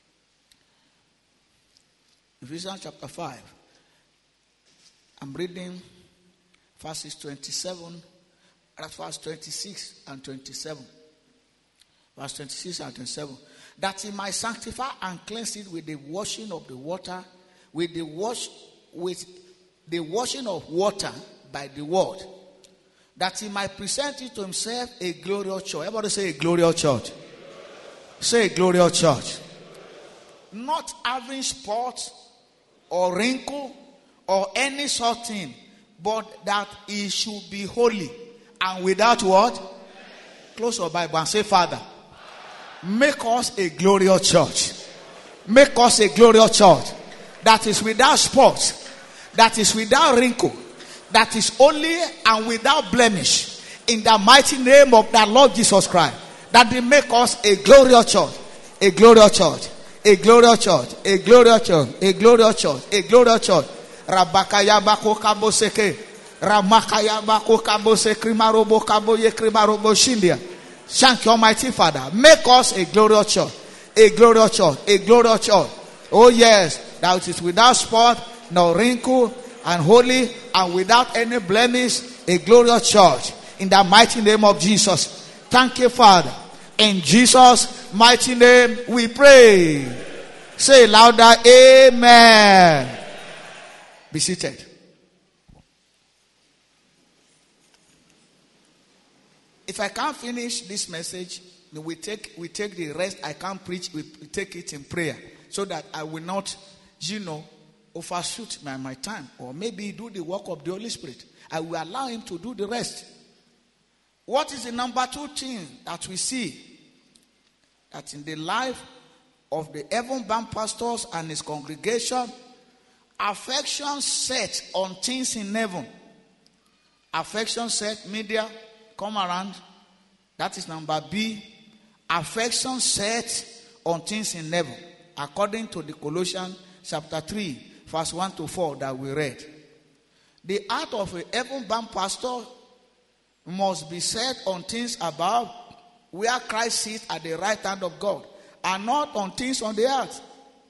Ephesians chapter 5. I'm reading verses 27, verse 26 and 27. Verse 26 and 27. That he might sanctify and cleanse it with the washing of the water, with the washing of water by the word, that he might present it to himself a glorious church. Everybody say a glorious church. Say a glorious church. Not having spot or wrinkle or any sort thing, but that he should be holy and without what? Close your Bible and say, Father, make us a glorious church. Make us a glorious church that is without spot, that is without wrinkle, that is holy and without blemish, in the mighty name of the Lord Jesus Christ. That they make us a glorious church, a glorious church, a glorious church, a glorious church, a glorious church, a glorious church. Rabakaya bako kabo seke, Ramakaya bako kabo sekri marobo kabo yekri marobo shindia. Thank you, Almighty Father. Make us a glorious church, a glorious church, a glorious church. Oh yes, that is without spot, no wrinkle, and holy, and without any blemish, a glorious church. In the mighty name of Jesus. Thank you, Father. In Jesus' mighty name we pray. Say louder, amen. Be seated. If I can't finish this message, we take the rest. I can't preach. We take it in prayer, so that I will not, overshoot my time, or maybe do the work of the Holy Spirit. I will allow him to do the rest. What is the number 2 thing that we see that in the life of the heaven-bound pastors and his congregation Affection set on things in heaven. Affection set, media, come around. That is number B. Affection set on things in heaven. According to the Colossians chapter 3, verse 1 to 4 that we read. The heart of a heaven-bound pastor must be set on things above, where Christ sits at the right hand of God, and not on things on the earth.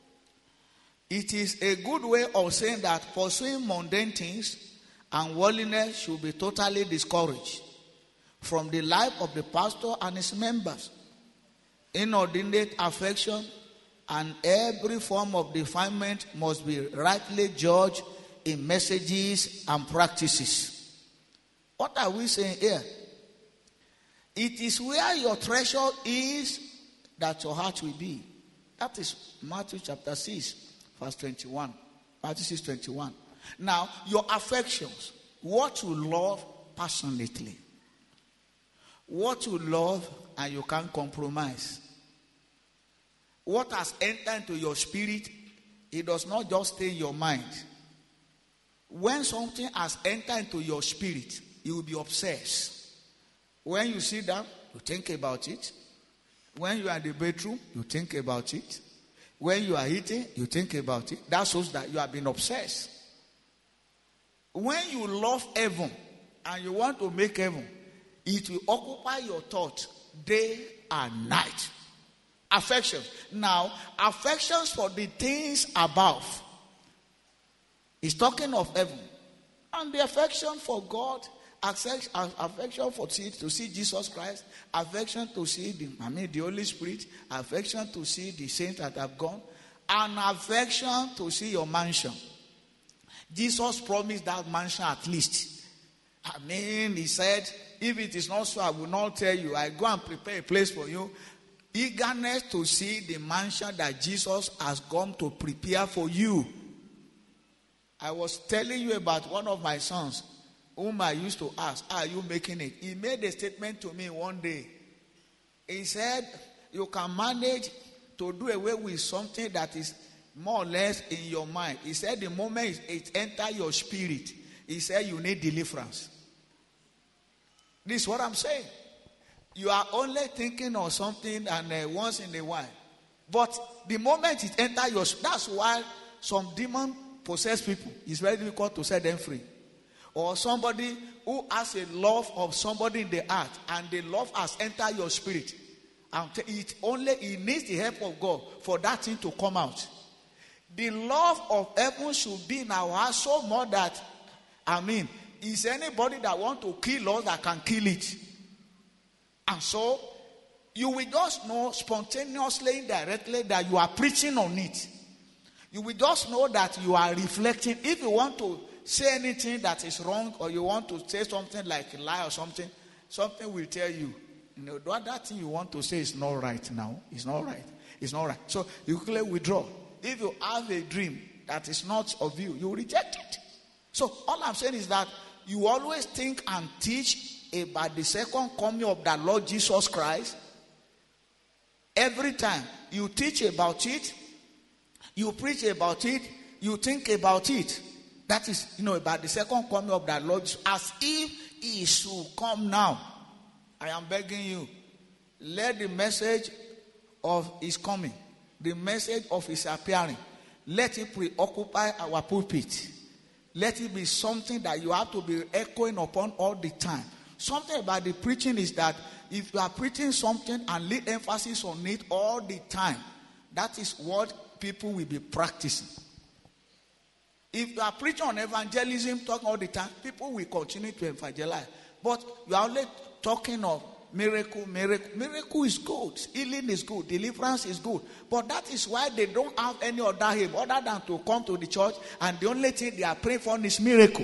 It is a good way of saying that pursuing mundane things and worldliness should be totally discouraged from the life of the pastor and his members. Inordinate affection and every form of defilement must be rightly judged in messages and practices. What are we saying here? It is where your treasure is that your heart will be. That is Matthew chapter 6, verse 21. Matthew 6, 21. Now, your affections, what you love passionately, what you love and you can't compromise. What has entered into your spirit, it does not just stay in your mind. When something has entered into your spirit, you will be obsessed. When you sit down, you think about it. When you are in the bedroom, you think about it. When you are eating, you think about it. That shows that you have been obsessed. When you love heaven and you want to make heaven, it will occupy your thought day and night. Affection. Now, affections for the things above. He's talking of heaven. And the affection for God, affection for to see Jesus Christ, affection to see the Holy Spirit, affection to see the saints that have gone, and affection to see your mansion. Jesus promised that mansion at least. He said, if it is not so, I will not tell you. I go and prepare a place for you. Eagerness to see the mansion that Jesus has gone to prepare for you. I was telling you about one of my sons, whom I used to ask, are you making it? He made a statement to me one day. He said, you can manage to do away with something that is more or less in your mind. He said, the moment it enters your spirit, he said, you need deliverance. This is what I'm saying. You are only thinking of something and once in a while. But the moment it enters your spirit, that's why some demon-possessed people, it's very difficult to set them free. Or somebody who has a love of somebody in the heart, and the love has entered your spirit. And it needs the help of God for that thing to come out. The love of heaven should be in our heart so much that, is anybody that want to kill us that can kill it? And so, you will just know spontaneously, indirectly, that you are preaching on it. You will just know that you are reflecting. If you want to say anything that is wrong, or you want to say something like a lie or something will tell you, that thing you want to say is not right now. It's not right. It's not right. So you clearly withdraw. If you have a dream that is not of you, you reject it. So all I'm saying is that you always think and teach about the second coming of the Lord Jesus Christ. Every time you teach about it, you preach about it, you think about it. That is, about the second coming of the Lord, as if he should come now. I am begging you, let the message of his coming, the message of his appearing, let it preoccupy our pulpit. Let it be something that you have to be echoing upon all the time. Something about the preaching is that if you are preaching something and lay emphasis on it all the time, that is what people will be practicing. If you are preaching on evangelism, talking all the time, people will continue to evangelize. But you are only talking of miracle. Miracle is good. Healing is good. Deliverance is good. But that is why they don't have any other aim other than to come to the church, and the only thing they are praying for is miracle.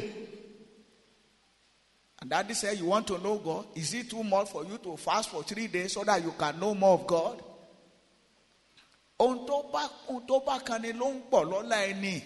And Daddy said, you want to know God? Is it too much for you to fast for 3 days so that you can know more of God? Ohun tó bá kan ni ló ń pọ̀ lọ́lá ẹni.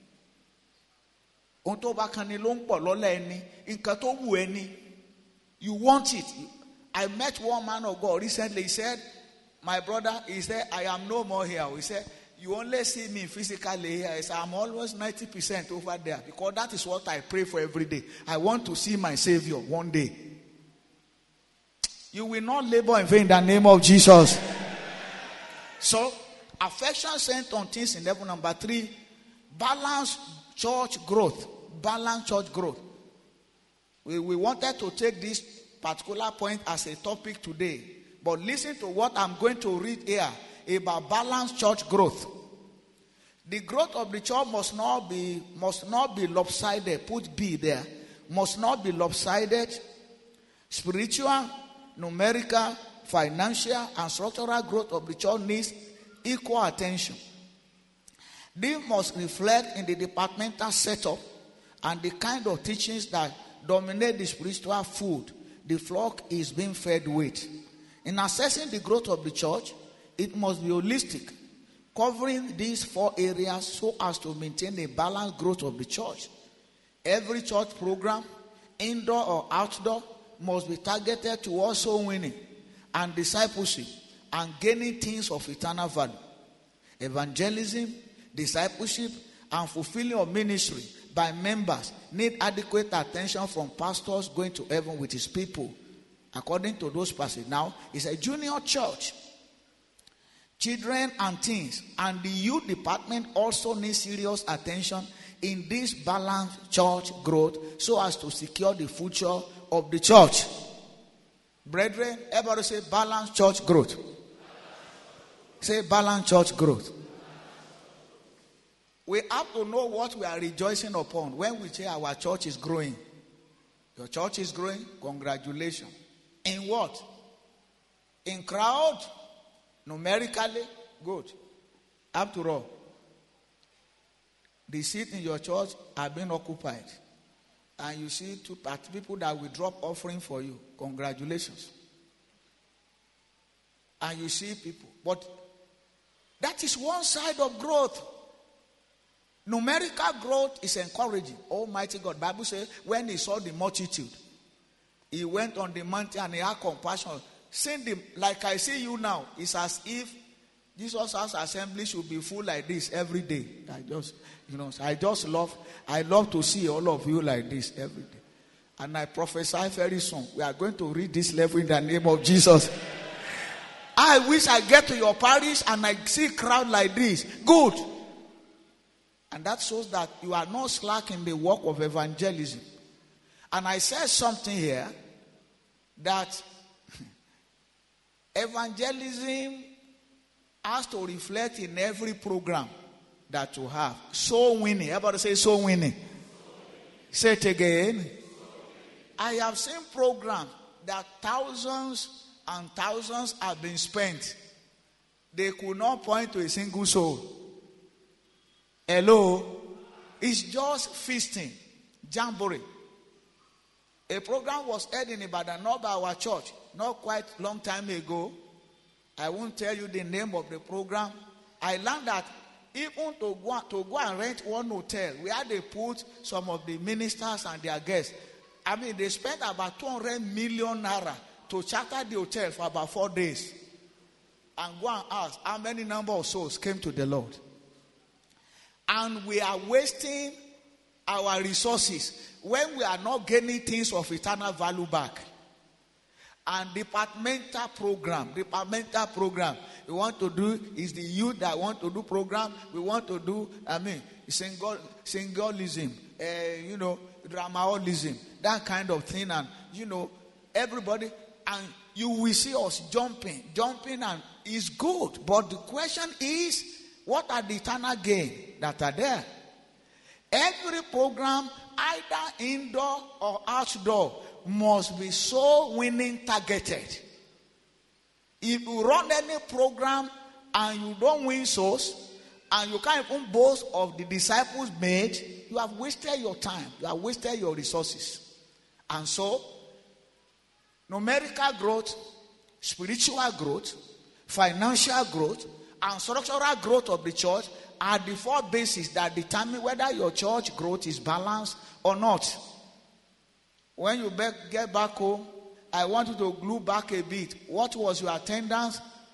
Ohun tó bá kan ni ló ń pọ̀ lọ́lá ẹni. Nǹkan tó wù ẹni. You want it. I met one man of God recently. He said, my brother, he said, I am no more here. He said, You only see me physically here. I'm always 90% over there because that is what I pray for every day. I want to see my Savior one day. You will not labor in vain in the name of Jesus. So, affection sent on things in level number 3. Balanced church growth. Balanced church growth. We wanted to take this particular point as a topic today. But listen to what I'm going to read here about balanced church growth. The growth of the church must not be lopsided. Put B there. Must not be lopsided. Spiritual, numerical, financial, and structural growth of the church needs equal attention. They must reflect in the departmental setup and the kind of teachings that dominate the spiritual food the flock is being fed with. In assessing the growth of the church, it must be holistic, covering these 4 areas so as to maintain a balanced growth of the church. Every church program, indoor or outdoor, must be targeted towards soul winning and discipleship and gaining things of eternal value. Evangelism, discipleship, and fulfilling of ministry by members need adequate attention from pastors going to heaven with his people. According to those passages. Now, it's a junior church. Children and teens and the youth department also need serious attention in this balanced church growth so as to secure the future of the church. Brethren, everybody say balanced church growth. Say balanced church growth. We have to know what we are rejoicing upon when we say our church is growing. Your church is growing? Congratulations. In what? In crowd? Numerically? Good. After all, the seat in your church are being occupied. And you see people that will drop offering for you. Congratulations. And you see people. But that is one side of growth. Numerical growth is encouraging. Almighty God. Bible says when he saw the multitude, he went on the mountain and he had compassion. Seeing them like I see you now, it's as if Jesus' assembly should be full like this every day. I love to see all of you like this every day. And I prophesy very soon, we are going to reach this level in the name of Jesus. I wish I get to your parish and I see a crowd like this. Good. And that shows that you are not slack in the work of evangelism. And I said something here that evangelism has to reflect in every program that you have. Soul winning. Everybody say soul winning. Say it again. I have seen programs that thousands and thousands have been spent. They could not point to a single soul. Hello? It's just feasting. Jamboree. A program was held in Ibadan, not by our church, not quite long time ago. I won't tell you the name of the program. I learned that even to go and rent one hotel, where they put some of the ministers and their guests. I mean, they spent about 200 million naira to charter the hotel for about 4 days. And go and ask how many number of souls came to the Lord. And we are wasting our resources when we are not gaining things of eternal value back. And departmental program. We want to do is the youth that want to do program. We want to do, singleism, dramaholism, that kind of thing. And, everybody, and you will see us jumping, and it's good. But the question is, what are the eternal gain that are there? Every program, either indoor or outdoor, must be soul winning targeted. If you run any program and you don't win souls, and you can't even boast of the disciples made, you have wasted your time, you have wasted your resources. And so, numerical growth, spiritual growth, financial growth, and structural growth of the church are the 4 bases that determine whether your church growth is balanced or not. When you get back home, I want you to glue back a bit. What was your attendance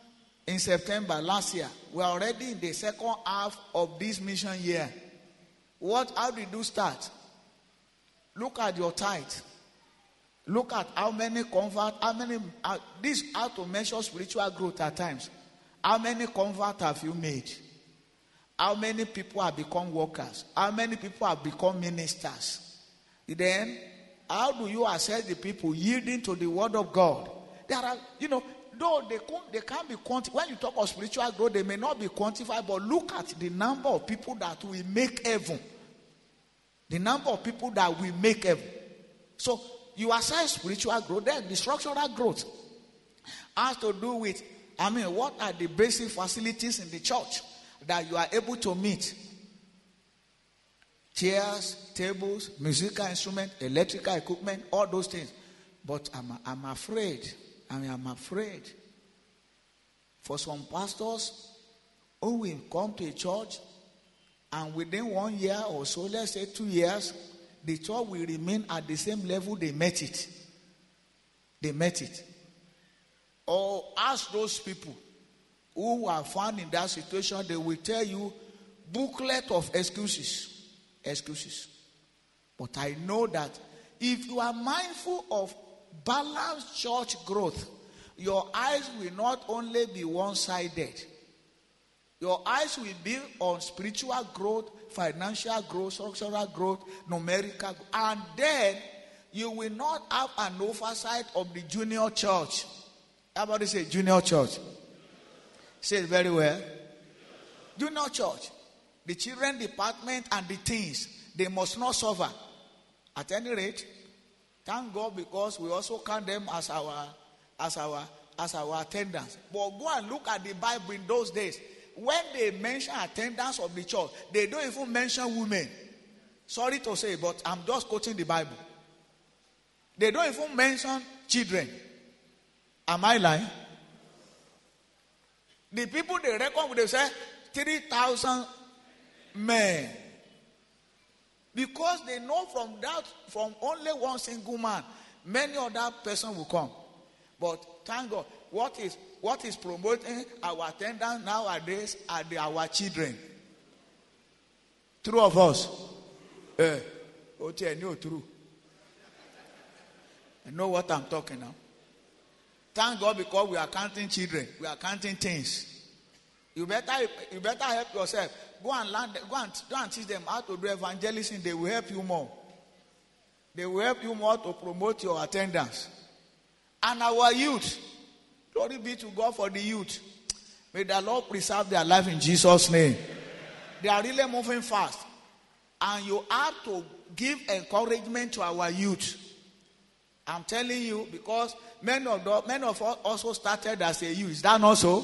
in September last year. We are already in the second half of this mission year. How did you start? Look at your tithe. Look at how many convert, this how to measure spiritual growth at times. How many convert have you made? How many people have become workers? How many people have become ministers? Then, how do you assess the people yielding to the word of God? There are, though they can't be quantified. When you talk of spiritual growth, they may not be quantified, but look at the number of people that will make heaven. The number of people that will make heaven. So, you assess spiritual growth, then the structural growth has to do with, what are the basic facilities in the church that you are able to meet? Chairs, tables, musical instruments, electrical equipment, all those things. But I'm afraid for some pastors who will come to a church and within 1 year or so, let's say 2 years, the church will remain at the same level they met it. Or ask those people who are found in that situation, they will tell you booklet of excuses. But I know that if you are mindful of balanced church growth, your eyes will not only be one-sided. Your eyes will be on spiritual growth, financial growth, structural growth, numerical growth. And then you will not have an oversight of the junior church. Everybody say junior church. Say it very well. Junior church. The children department and the teens, they must not suffer. At any rate, thank God, because we also count them as our attendants. But go and look at the Bible in those days. When they mention attendance of the church, they don't even mention women. Sorry to say, but I'm just quoting the Bible. They don't even mention children. Am I lying? The people they reckon, they say 3,000 men. Because they know from only one single man, many other persons will come. But thank God, what is promoting our attendance nowadays are our children. True of us? True. I know what I'm talking now. Thank God, because we are counting children. We are counting things. You better help yourself. Go and teach them how to do evangelism. They will help you more. They will help you more to promote your attendance. And our youth. Glory be to God for the youth. May the Lord preserve their life in Jesus' name. They are really moving fast. And you have to give encouragement to our youth. I'm telling you, because many of us also started as a youth. Is that not so?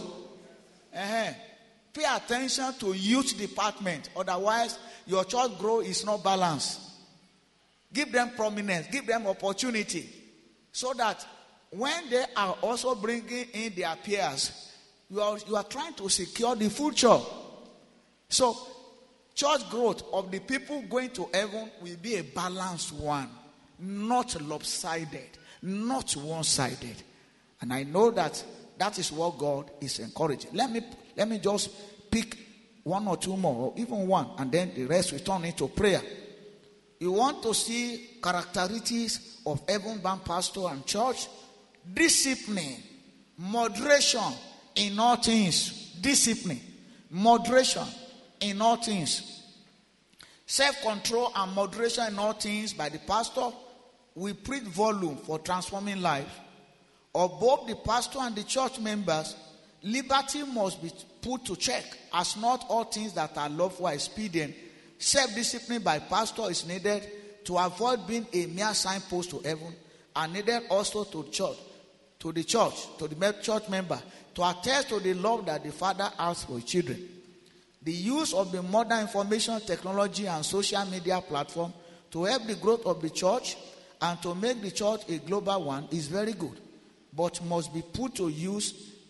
Pay attention to youth department. Otherwise, your church growth is not balanced. Give them prominence. Give them opportunity. So that when they are also bringing in their peers, you are trying to secure the future. So, church growth of the people going to heaven will be a balanced one. Not lopsided. Not one-sided. And I know that is what God is encouraging. Let me just pick one or two more, or even one, and then the rest we turn into prayer. You want to see characteristics of heaven-bound pastor and church? Discipline, moderation in all things. Discipline, moderation in all things. Self-control and moderation in all things by the pastor will preach volume for transforming life. Of both the pastor and the church members, liberty must be put to check, as not all things that are lawful are expedient. Self-discipline by pastor is needed to avoid being a mere signpost to heaven, and needed also to the church member, to attest to the love that the Father has for his children. The use of the modern information technology and social media platform to help the growth of the church and to make the church a global one is very good, but must be put to use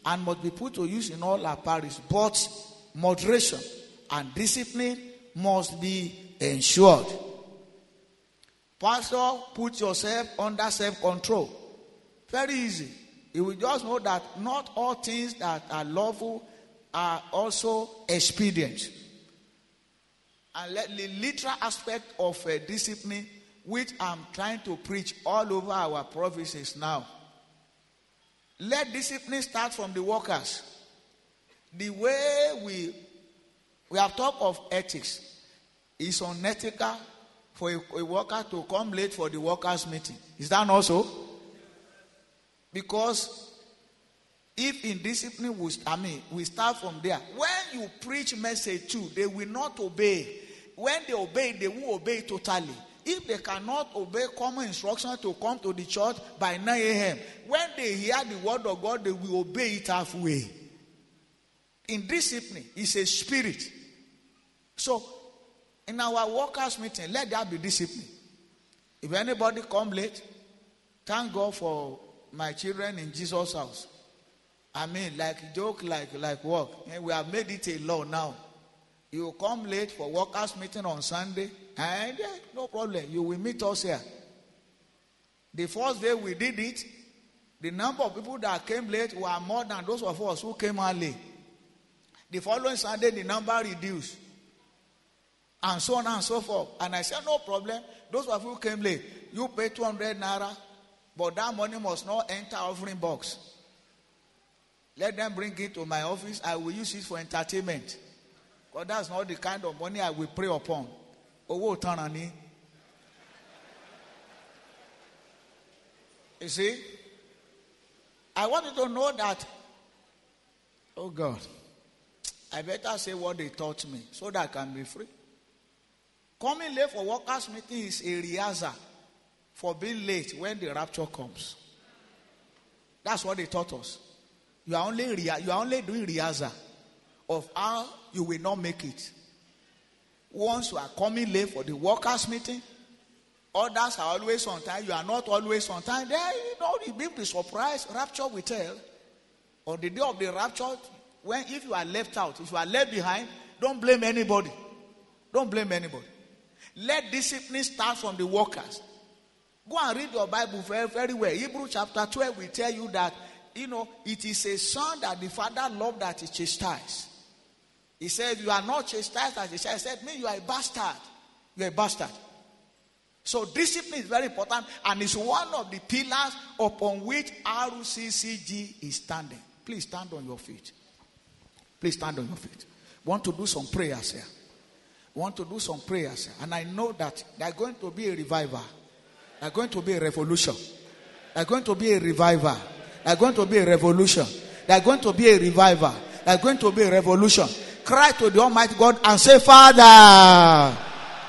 in all our parishes. But moderation and discipline must be ensured. Pastor, put yourself under self-control. Very easy. You will just know that not all things that are lawful are also expedient. And the literal aspect of discipline, which I'm trying to preach all over our provinces now. Let discipline start from the workers. The way we have talked of ethics, it's unethical for a worker to come late for the workers' meeting. Is that not so? Because if in discipline we start from there. When you preach message too, they will not obey. When they obey, they will obey totally. If they cannot obey common instruction to come to the church by 9 a.m., when they hear the word of God, they will obey it halfway. In discipline, it's a spirit. So, in our workers' meeting, let there be discipline. If anybody come late, thank God for my children in Jesus' house. Like joke, like work. And we have made it a law now. You come late for workers' meeting on Sunday, and no problem. You will meet us here. The first day we did it, the number of people that came late were more than those of us who came early. The following Sunday, the number reduced. And so on and so forth. And I said, no problem. Those of you who came late, you pay 200 naira, but that money must not enter offering box. Let them bring it to my office. I will use it for entertainment. Because that's not the kind of money I will pray upon. You see? I want you to know that, oh God, I better say what they taught me so that I can be free. Coming late for workers' meeting is a rehearsal for being late when the rapture comes. That's what they taught us. You are only doing rehearsal of how you will not make it. Once you are coming late for the workers' meeting, others are always on time. You are not always on time. Then you will be surprised. Rapture will tell. On the day of the rapture, if you are left out, if you are left behind, don't blame anybody. Don't blame anybody. Let discipline start from the workers. Go and read your Bible very, very well. Hebrews chapter 12 will tell you that, it is a son that the father loved that he chastised. He said, you are not chastised as a child. He said, me, you are a bastard. You are a bastard. So discipline is very important, and it's one of the pillars upon which RCCG is standing. Please stand on your feet. Please stand on your feet. Want to do some prayers here. And I know that there's going to be a revival. There's going to be a revolution. There's going to be a revival. There's going to be a revolution. There's going to be a revival. There's going to be a revolution. Cry to the Almighty God and say, Father.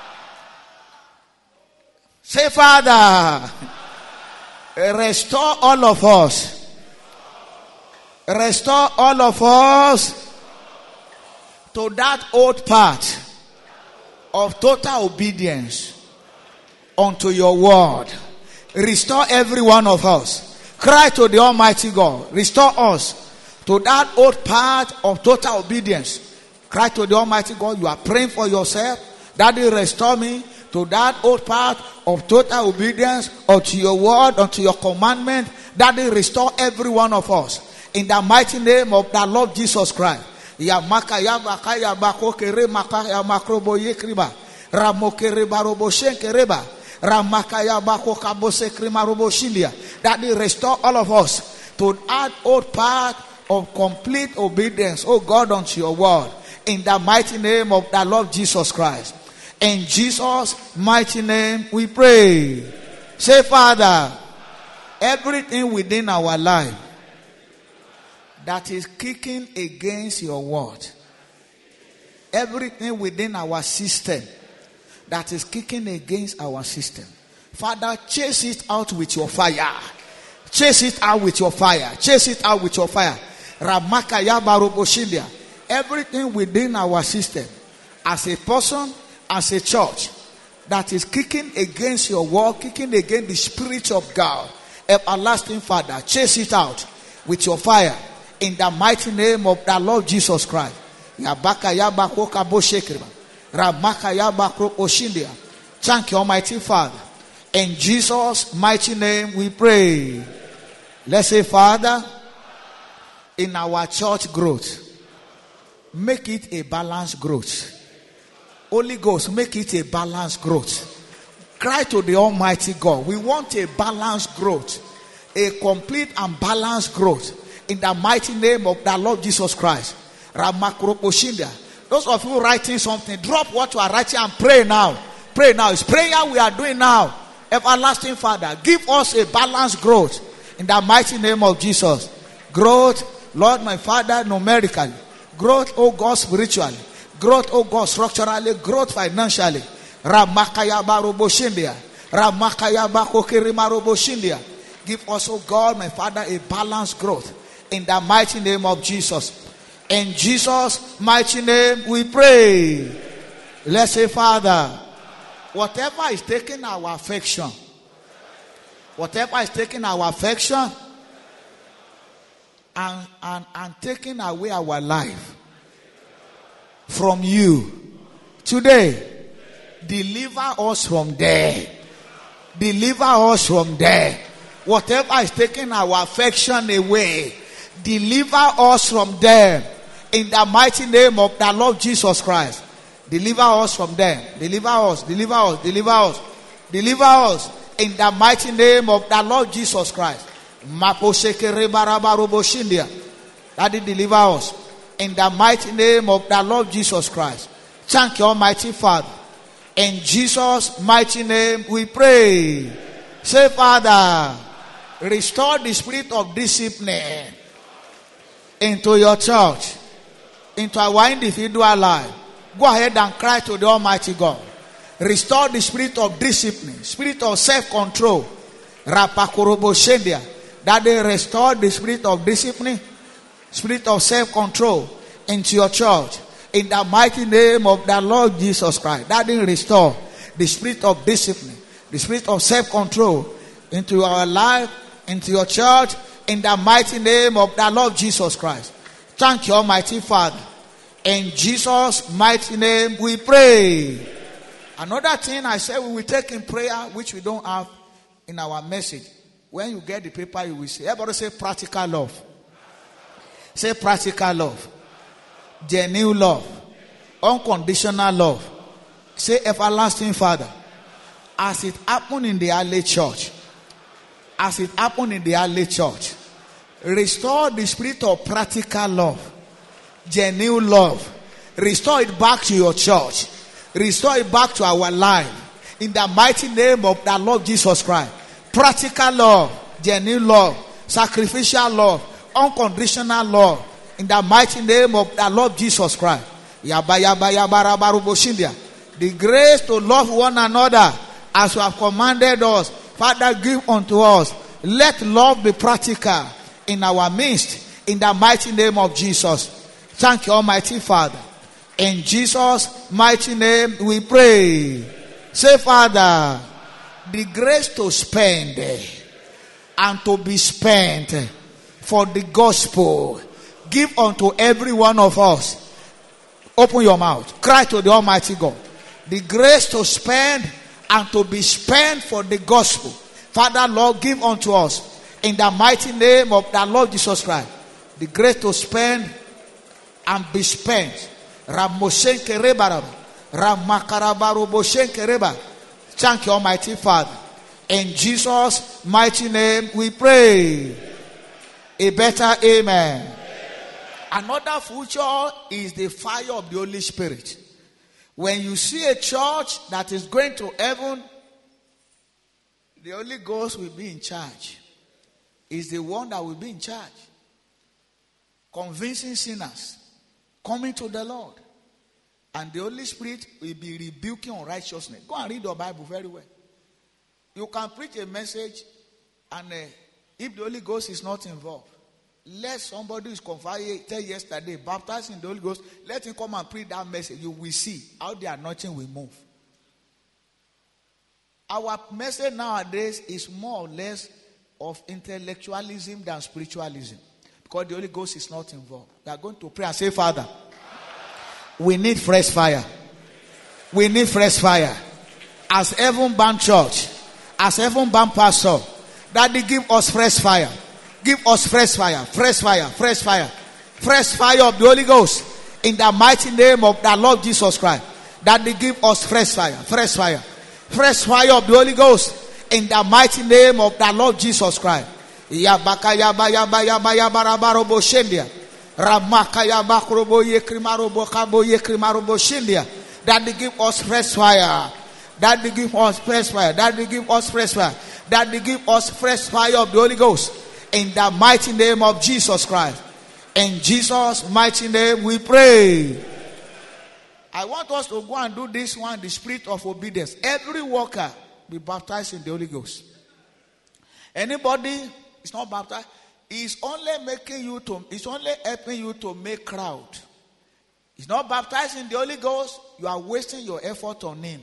Say, Father. Restore all of us. Restore all of us to that old path of total obedience unto your word. Restore every one of us. Cry to the Almighty God. Restore us to that old path of total obedience. Cry to the Almighty God. You are praying for yourself. Daddy, restore me to that old path of total obedience unto your word, unto your commandment. Daddy, restore every one of us. In the mighty name of the Lord Jesus Christ. Yamaka yabaka yabako kere maka yamakrobo yekriba ramokere barobo shenkereba ramaka yabako kabose krimarobo shilia. That they restore all of us to that old path of complete obedience, oh God, unto your word. In the mighty name of the Lord Jesus Christ. In Jesus' mighty name we pray. Say, Father, everything within our life that is kicking against your word, everything within our system that is kicking against our system, Father, chase it out with your fire. Chase it out with your fire. Chase it out with your fire. Ramaka yabaroboshindia. Everything within our system, as a person, as a church, that is kicking against your word, kicking against the Spirit of God, everlasting Father, chase it out with your fire. In the mighty name of the Lord Jesus Christ. Yabaka yabako kabo shekriba. Ramaka yabako oshindia. Thank you, Almighty Father. In Jesus' mighty name we pray. Let's say, Father, in our church growth, make it a balanced growth. Holy Ghost, make it a balanced growth. Cry to the Almighty God. We want a balanced growth. A complete and balanced growth. In the mighty name of the Lord Jesus Christ. Ramakroposhindia. Those of you writing something, drop what you are writing and pray now. Pray now. It's prayer we are doing now. Everlasting Father, give us a balanced growth. In the mighty name of Jesus. Growth, Lord my Father, numerically. Growth, oh God, spiritually. Growth, oh God, structurally. Growth financially. Ramakaya baroboshindia. Ramakaya bakokirimaroboshindia. Give us, oh God, my Father, a balanced growth. In the mighty name of Jesus. In Jesus' mighty name we pray. Let's say, Father, whatever is taking our affection, and taking away our life from you, today, deliver us from there. Deliver us from there. Whatever is taking our affection away, deliver us from them. In the mighty name of the Lord Jesus Christ. Deliver us from them. Deliver us. Deliver us. Deliver us. Deliver us. In the mighty name of the Lord Jesus Christ. Daddy, deliver us. In the mighty name of the Lord Jesus Christ. Thank you, Almighty Father. In Jesus' mighty name we pray. Say, Father, restore the spirit of discipline into your church, into our individual life. Go ahead and cry to the Almighty God. Restore the spirit of discipline, spirit of self-control. That they restore the spirit of discipline, spirit of self-control into your church. In the mighty name of the Lord Jesus Christ. That they restore the spirit of discipline, the spirit of self-control into our life, into your church. In the mighty name of the Lord Jesus Christ. Thank you, Almighty Father. In Jesus' mighty name we pray. Another thing I said we will take in prayer, which we don't have in our message. When you get the paper, you will say, everybody say practical love. Say practical love. Genuine love. Unconditional love. Say everlasting Father. As it happened in the early church. As it happened in the early church. Restore the spirit of practical love. Genuine love. Restore it back to your church. Restore it back to our life. In the mighty name of the Lord Jesus Christ. Practical love. Genuine love. Sacrificial love. Unconditional love. In the mighty name of the Lord Jesus Christ. The grace to love one another as you have commanded us. Father, give unto us. Let love be practical in our midst. In the mighty name of Jesus. Thank you, Almighty Father. In Jesus' mighty name we pray. Say, Father, the grace to spend and to be spent for the gospel. Give unto every one of us. Open your mouth. Cry to the Almighty God. The grace to spend and to be spent for the gospel. Father, Lord, give unto us. In the mighty name of the Lord Jesus Christ. The grace to spend and be spent. Thank you, Almighty Father. In Jesus' mighty name we pray. A better amen. Another future is the fire of the Holy Spirit. When you see a church that is going to heaven, the Holy Ghost will be in charge. Is the one that will be in charge. Convincing sinners. Coming to the Lord. And the Holy Spirit will be rebuking unrighteousness. Go and read your Bible very well. You can preach a message and if the Holy Ghost is not involved, let somebody who is converted yesterday, baptized in the Holy Ghost, let him come and preach that message. You will see how the anointing will move. Our message nowadays is more or less of intellectualism than spiritualism. Because the Holy Ghost is not involved. We are going to pray and say, Father, we need fresh fire. We need fresh fire. As Heaven Bound Church, as Heaven Bound Pastor, Daddy, give us fresh fire. Give us fresh fire, fresh fire, fresh fire. Fresh fire of the Holy Ghost. In the mighty name of the Lord Jesus Christ. That they give us fresh fire, fresh fire. Fresh fire of the Holy Ghost. In the mighty name of the Lord Jesus Christ. Yabaka yaba yaba yaba yaba rabarobo shendia. Ramaka yaba krobo yekrimarobo kabo yekrimarobo shendia. That they give us fresh fire. That they give us fresh fire. That they give us fresh fire. That they give us fresh fire of the Holy Ghost. In the mighty name of Jesus Christ. In Jesus' mighty name we pray. I want us to go and do this one, the spirit of obedience. Every worker be baptized in the Holy Ghost. Anybody is not baptized, is only making you to, it's only helping you to make crowd. It's not baptized in the Holy Ghost, you are wasting your effort on him.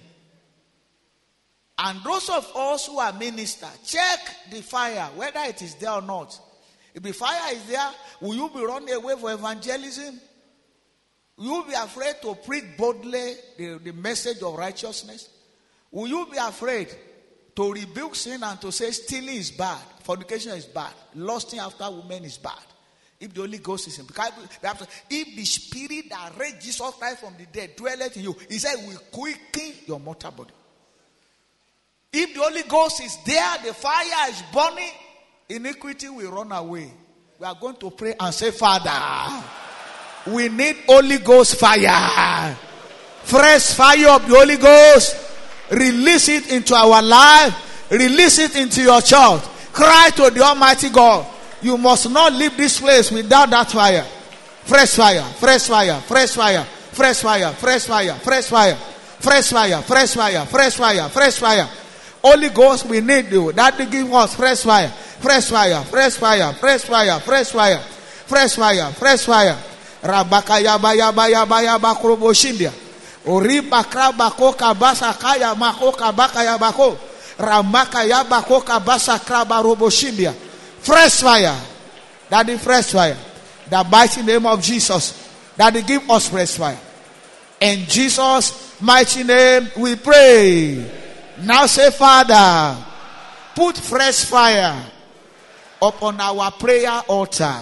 And those of us who are ministers, check the fire, whether it is there or not. If the fire is there, will you be running away for evangelism? Will you be afraid to preach boldly the message of righteousness? Will you be afraid to rebuke sin and to say stealing is bad, fornication is bad, lusting after women is bad? If the Holy Ghost is in, because if the spirit that raised Jesus Christ from the dead dwelleth in you, he said, will quicken your mortal body. If the Holy Ghost is there, the fire is burning, iniquity will run away. We are going to pray and say, Father, we need Holy Ghost fire. Fresh fire of the Holy Ghost. Release it into our life. Release it into your church. Cry to the Almighty God. You must not leave this place without that fire. Fresh fire, fresh fire, fresh fire, fresh fire, fresh fire, fresh fire, fresh fire, fresh fire, fresh fire, fresh fire. Holy Ghost, we need you. That will give us fresh fire, fresh fire, fresh fire, fresh fire, fresh fire, fresh fire, fresh fire. Rabaka yaba yaba yaba yaba krobo shindia. Oriba kraba koka basa kaya makoka baka yabako. Ramaka yaba koka basa kraba robo shindia. Fresh fire. That is fresh fire. The mighty name of Jesus. That will give us fresh fire. In Jesus' mighty name we pray. Now say, Father, put fresh fire upon our prayer altar.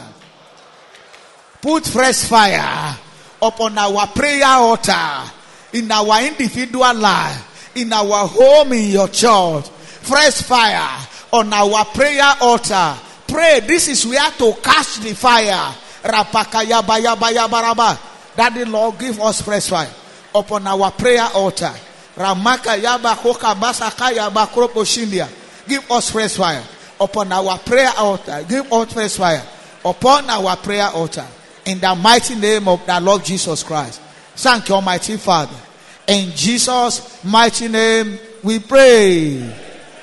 Put fresh fire upon our prayer altar. In our individual life. In our home, in your church. Fresh fire on our prayer altar. Pray, this is where to catch the fire. Rapakaya baya baya baraba. That the Lord give us fresh fire upon our prayer altar. Ramaka yaba koka basaka yaba kropo shindia. Give us fresh fire upon our prayer altar. Give us fresh fire upon our prayer altar. In the mighty name of the Lord Jesus Christ. Thank you, Almighty Father. In Jesus' mighty name we pray.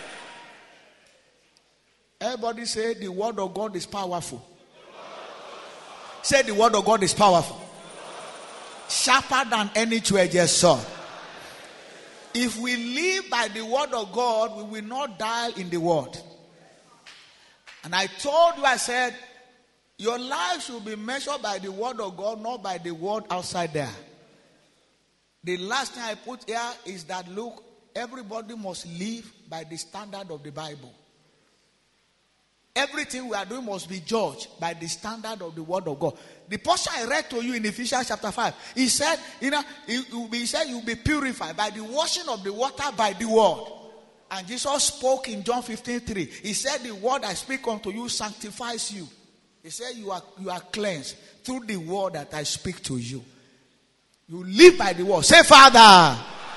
Everybody say the word of God is powerful. Say the word of God is powerful. Sharper than any two-edged sword. If we live by the word of God, we will not die in the word. And I told you, I said, your life should be measured by the word of God, not by the word outside there. The last thing I put here is that, look, everybody must live by the standard of the Bible. Everything we are doing must be judged by the standard of the word of God. The portion I read to you in Ephesians chapter 5, he said, he said you'll be purified by the washing of the water by the word. And Jesus spoke in John 15:3. He said, the word I speak unto you sanctifies you. He said, you are cleansed through the word that I speak to you. You live by the word. Say, Father.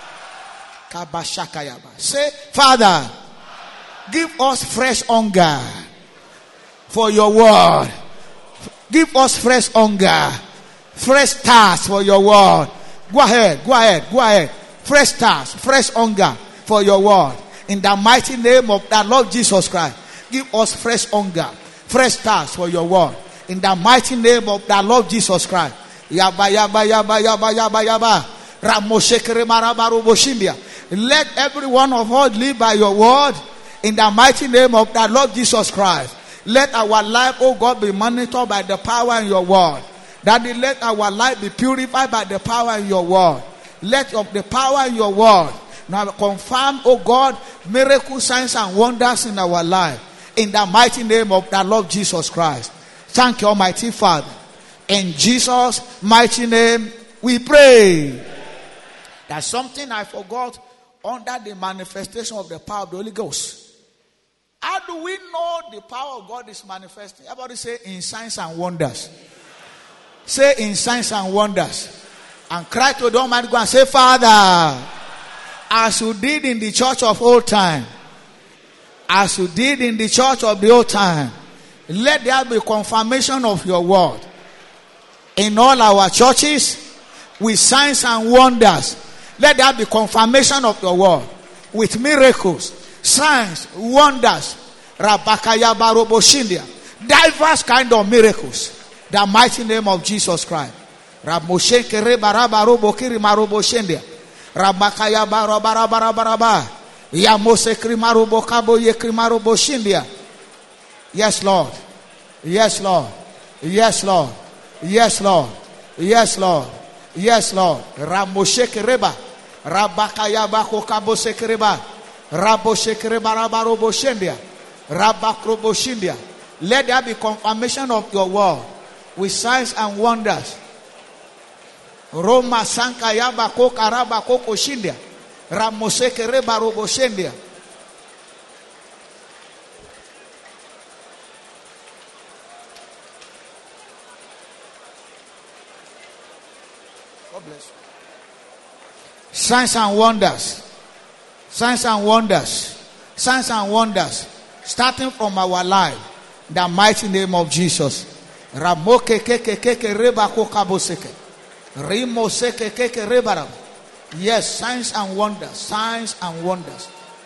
Say, Father, give us fresh hunger for your word. Give us fresh hunger, fresh thirst for your word. Go ahead. Fresh thirst, fresh hunger for your word. In the mighty name of the Lord Jesus Christ, give us fresh hunger, fresh thirst for your word. In the mighty name of the Lord Jesus Christ. Yaba yaba yaba yaba yaba yaba. Ramoshekere marabaru boshimbia. Let every one of us live by your word. In the mighty name of the Lord Jesus Christ. Let our life, oh God, be monitored by the power in your word. Daddy, let our life be purified by the power in your word. Let the power in your word now confirm, oh God, miracle signs and wonders in our life. in the mighty name of the Lord Jesus Christ. Thank you, Almighty Father. In Jesus' mighty name we pray. There's something I forgot under the manifestation of the power of the Holy Ghost. How do we know the power of God is manifesting? Everybody say in signs and wonders. Say in signs and wonders. And cry to the Almighty God and say, Father, as you did in the church of old time, as you did in the church of the old time, let there be confirmation of your word in all our churches with signs and wonders. Let there be confirmation of your word with miracles, signs, wonders, Rabakaya Baroboshindia, diverse kind of miracles. The mighty name of Jesus Christ. Rabmoshenke Rebaraba Robokiri Maroboshindia, Rabakaya Barabarabaraba, Yamose Krimarobo Kabo Yekrimaroboshindia. Yes, Lord. Yes, Lord. Yes, Lord. Yes, Lord. Yes, Lord. Yes, Lord. Ramosheke Reba, Rabakaya Bako Kabo Sekreba, Raboshekreba Rabaroboshindia, Rabakroboshindia. Let there be confirmation of your word with signs and wonders. Roma Sanka Yabako Karabako Koshindia, Ramoseke Reba Roboshindia. God bless you. Signs and wonders. Signs and wonders. Signs and wonders. Starting from our life. The mighty name of Jesus. Ramoke keke keke reba kokaboseke. Rimo seke keke reba. Yes, signs and wonders. Signs and wonders.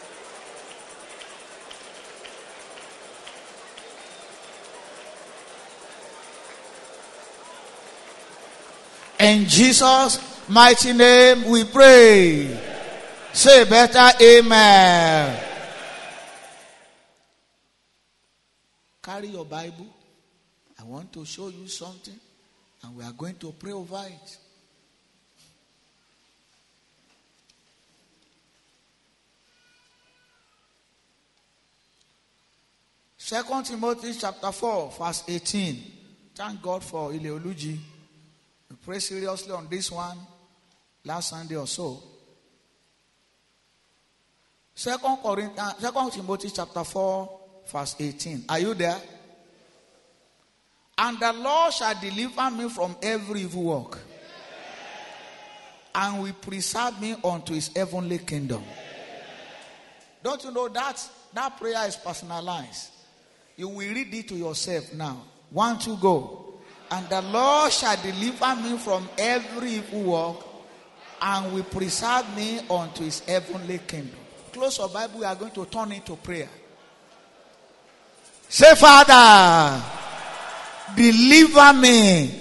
In Jesus' mighty name we pray. Say better, amen. Carry your Bible. I want to show you something, and we are going to pray over it. Second Timothy chapter 4, verse 18. Thank God for Ileoluji. We pray seriously on this one last Sunday or so. Second Timothy chapter 4, verse 18. Are you there? And the Lord shall deliver me from every evil work, and will preserve me unto his heavenly kingdom. Don't you know that prayer is personalized? You will read it to yourself now. 1, 2, go. And the Lord shall deliver me from every evil work, and will preserve me unto his heavenly kingdom. Close your Bible. We are going to turn into prayer. Say, Father, deliver me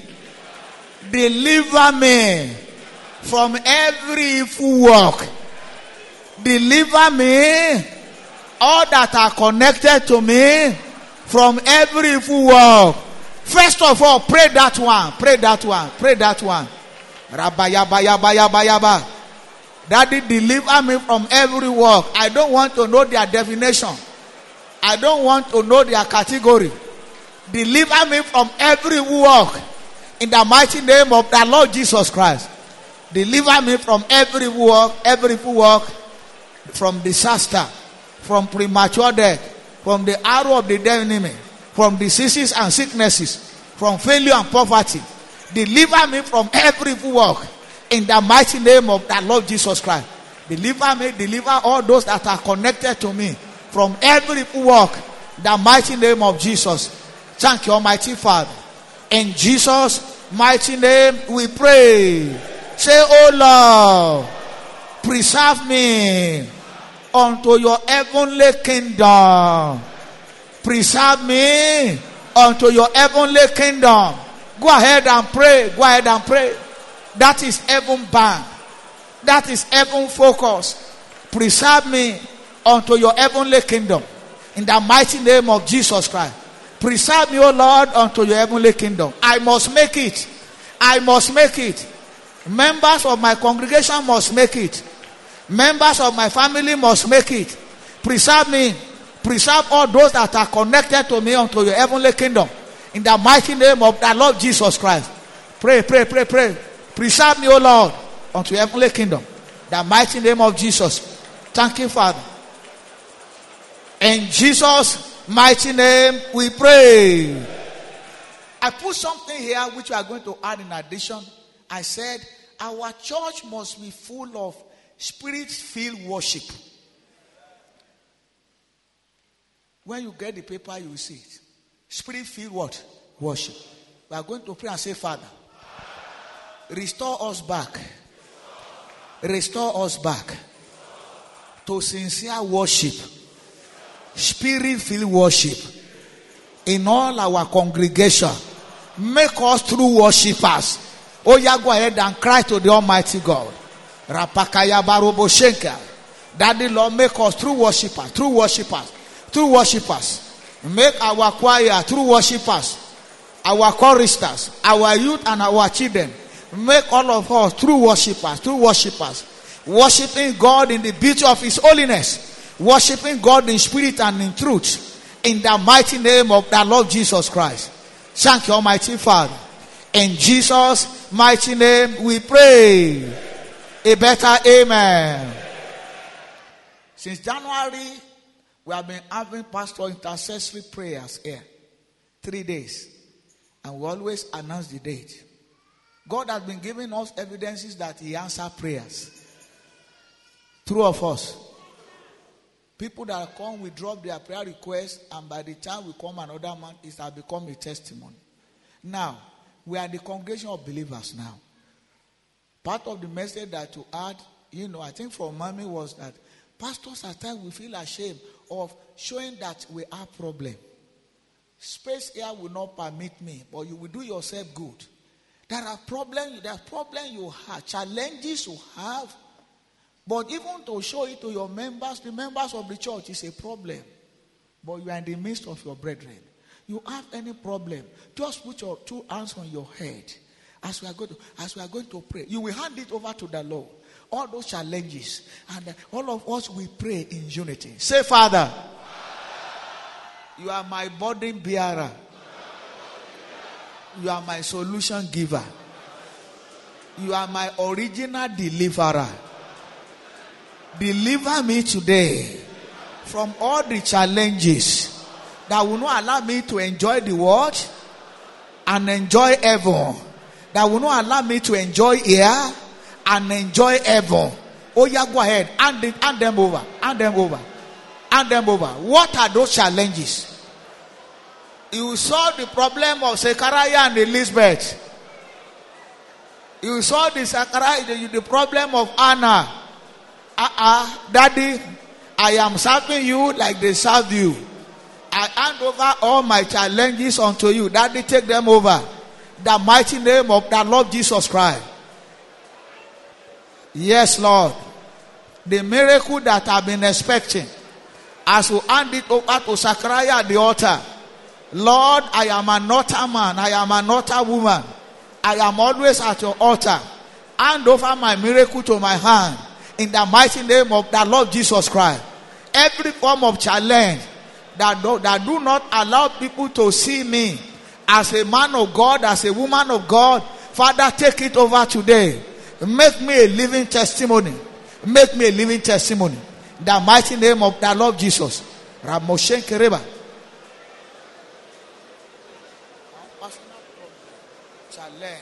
from every evil work. Deliver me, all that are connected to me, from every evil work. First of all, pray that one. Pray that one. Pray that one. Rabayabayabayabayaba. Daddy, deliver me from every work. I don't want to know their definition. I don't want to know their category. Deliver me from every work in the mighty name of the Lord Jesus Christ. Deliver me from every work, from disaster, from premature death, from the arrow of the enemy, from diseases and sicknesses, from failure and poverty. Deliver me from every work in the mighty name of the Lord Jesus Christ. Deliver me, deliver all those that are connected to me from every work, the mighty name of Jesus. Thank you, Almighty Father. In Jesus' mighty name we pray. Say, oh Lord, preserve me unto your heavenly kingdom. Preserve me unto your heavenly kingdom. Go ahead and pray. Go ahead and pray. That is heaven bound. That is heaven focus. Preserve me unto your heavenly kingdom. In the mighty name of Jesus Christ. Preserve me, O Lord, unto your heavenly kingdom. I must make it. I must make it. Members of my congregation must make it. Members of my family must make it. Preserve me. Preserve all those that are connected to me unto your heavenly kingdom. In the mighty name of the Lord Jesus Christ. Pray. Preserve me, O Lord, unto your heavenly kingdom. The mighty name of Jesus. Thank you, Father. In Jesus' mighty name we pray. I put something here which we are going to add in addition. I said our church must be full of spirit-filled worship. When you get the paper, you will see it. Spirit-filled what? Worship. We are going to pray and say, Father, restore us back. Restore us back to sincere worship. Spirit-filled worship in all our congregation. Make us true worshippers. Oh yeah, go ahead and cry to the Almighty God. Rapakaya barobo shenka. Daddy Lord, make us true worshippers. True worshippers. True worshippers. Make our choir true worshippers. Our choristers, our youth and our children. Make all of us true worshippers. True worshippers. Worshipping God in the beauty of His holiness. Worshipping God in spirit and in truth. In the mighty name of the Lord Jesus Christ. Thank you, Almighty Father. In Jesus' mighty name we pray. A better amen. Since January, we have been having pastor intercessory prayers here. 3 days. And we always announce the date. God has been giving us evidences that He answers prayers. True of us. People that come, we drop their prayer requests, and by the time we come another month, it has become a testimony. Now, we are the congregation of believers now. Part of the message that to add, I think from Mommy was that pastors at times we feel ashamed of showing that we have problem. Space here will not permit me, but you will do yourself good. There are problems you have, challenges you have. But even to show it to your members, the members of the church is a problem. But you are in the midst of your brethren. You have any problem, just put your 2 hands on your head. As we are going to pray, you will hand it over to the Lord. All those challenges, and all of us will pray in unity. Say, Father, you are my burden bearer. You are my solution giver. You are my original deliverer. Deliver me today from all the challenges that will not allow me to enjoy the world and enjoy heaven. That will not allow me to enjoy here and enjoy heaven. Oh yeah, go ahead. Hand them over. Hand them over. Hand them over. What are those challenges? You saw the problem of Zechariah and Elizabeth. You saw the problem of Anna. Daddy, I am serving you like they served you. I hand over all my challenges unto you. Daddy, take them over. The mighty name of the Lord Jesus Christ. Yes, Lord. The miracle that I've been expecting, as we hand it over to Zechariah at the altar. Lord, I am an altar man. I am an altar woman. I am always at your altar. Hand over my miracle to my hand. In the mighty name of the Lord Jesus Christ. Every form of challenge that do not allow people to see me as a man of God, as a woman of God, Father, take it over today. Make me a living testimony. Make me a living testimony. In the mighty name of the Lord Jesus. Ramoshen Kereba. Challenge.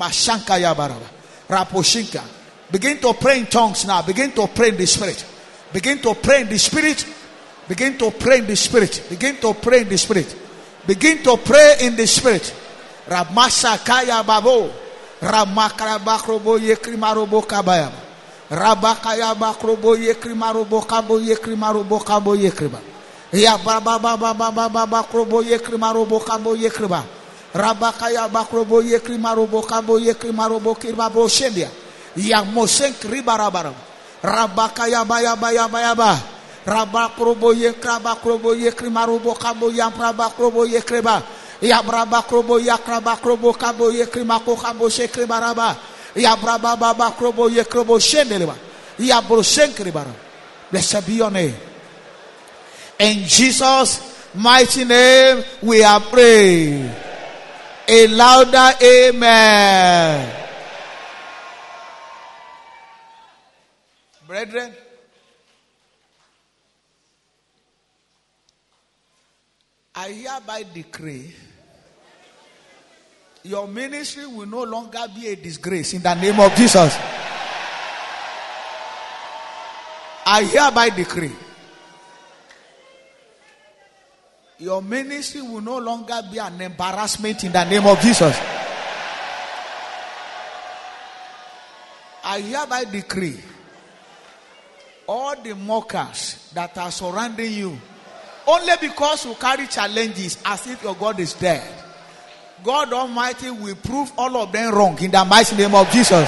Begin to pray in tongues now. Begin to pray in the spirit. Begin to pray in the spirit. Begin to pray in the spirit. Begin to pray in the spirit. Begin to pray in the spirit. Ramasa kaya babo. Ramakara bakrobo yekri marobo kabaya. Rabakaya bakrobo yekri marobo kabo yekri marobo kabo yekriba. Ya baba baba baba baba krobo yekri marobo kabo yekriba. Rabakaya bakrobo yekri marobo kabo yekri marobo kirba shendia. Ya mosen kriba rabaram. Rabakaya baya baya baya ba. Rabakrobo yekraba krobo yekri marobo kabo yampraba krobo yekreba. Ya braba krobo yakraba krobo kabo yekri mako kabo shekriba raba. Ya braba baba krobo yekrobo shendeleba. Ya bro shenkriba. Blessed be your name. In Jesus' mighty name we are praying. A louder amen. Brethren, I hereby decree your ministry will no longer be a disgrace in the name of Jesus. I hereby decree your ministry will no longer be an embarrassment in the name of Jesus. I hereby decree all the mockers that are surrounding you, only because you carry challenges as if your God is dead, God Almighty will prove all of them wrong in the mighty name of Jesus.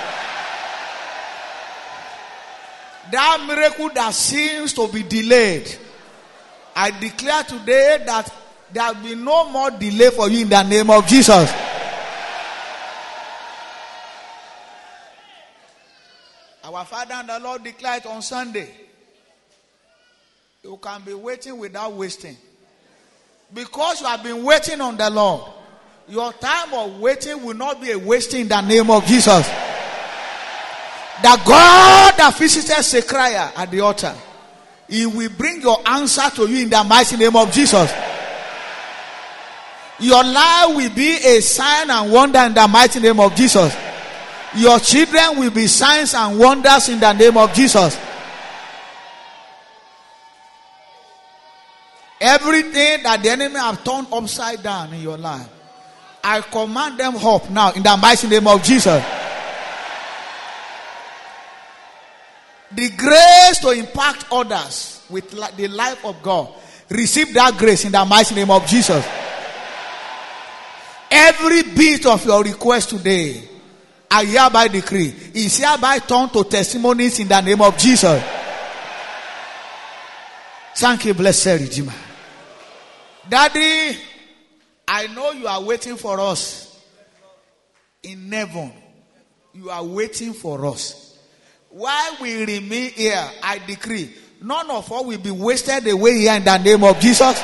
That miracle that seems to be delayed, I declare today that there will be no more delay for you in the name of Jesus. Our Father and the Lord declared on Sunday, you can be waiting without wasting. Because you have been waiting on the Lord, your time of waiting will not be a wasting in the name of Jesus. The God that visited Zechariah at the altar, He will bring your answer to you in the mighty name of Jesus. Your life will be a sign and wonder in the mighty name of Jesus. Your children will be signs and wonders in the name of Jesus. Everything that the enemy have turned upside down in your life, I command them up now in the mighty name of Jesus. The grace to impact others with the life of God, receive that grace in the mighty name of Jesus. Every bit of your request today, I hereby decree, is hereby turned to testimonies in the name of Jesus. Thank you, blessed Redeemer. Daddy, I know you are waiting for us in heaven. You are waiting for us. While we remain here, I decree, none of us will be wasted away here in the name of Jesus.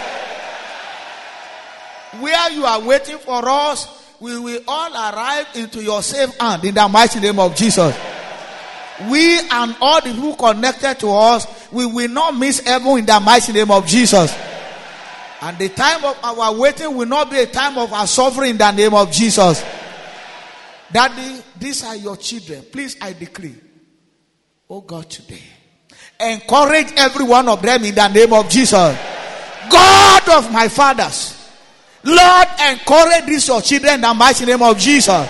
Where you are waiting for us, we will all arrive into your safe hand in the mighty name of Jesus. We and all the people connected to us, we will not miss heaven in the mighty name of Jesus. And the time of our waiting will not be a time of our suffering in the name of Jesus. Daddy, these are your children. Please, I decree, oh God, today, encourage every one of them in the name of Jesus. God of my fathers, Lord, encourage these your children in the mighty name of Jesus.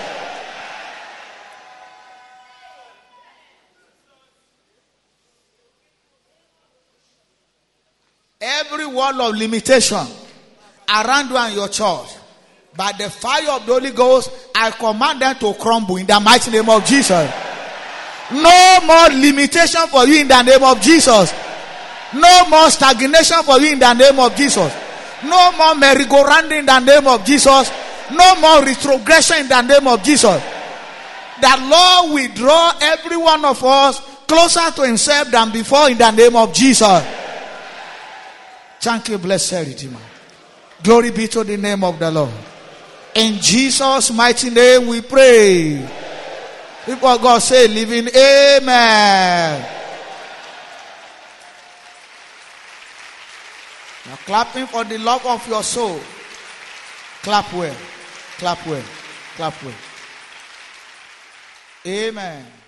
Every wall of limitation around you and your church, by the fire of the Holy Ghost, I command them to crumble in the mighty name of Jesus. No more limitation for you in the name of Jesus. No more stagnation for you in the name of Jesus. No more merry-go-round in the name of Jesus. No more retrogression in the name of Jesus. The Lord will draw every one of us closer to Himself than before in the name of Jesus. Thank you, blessed Redeemer. Glory be to the name of the Lord. In Jesus' mighty name we pray. People of God say, living amen. Now clapping for the love of your soul. Clap well. Clap well. Clap well. Amen.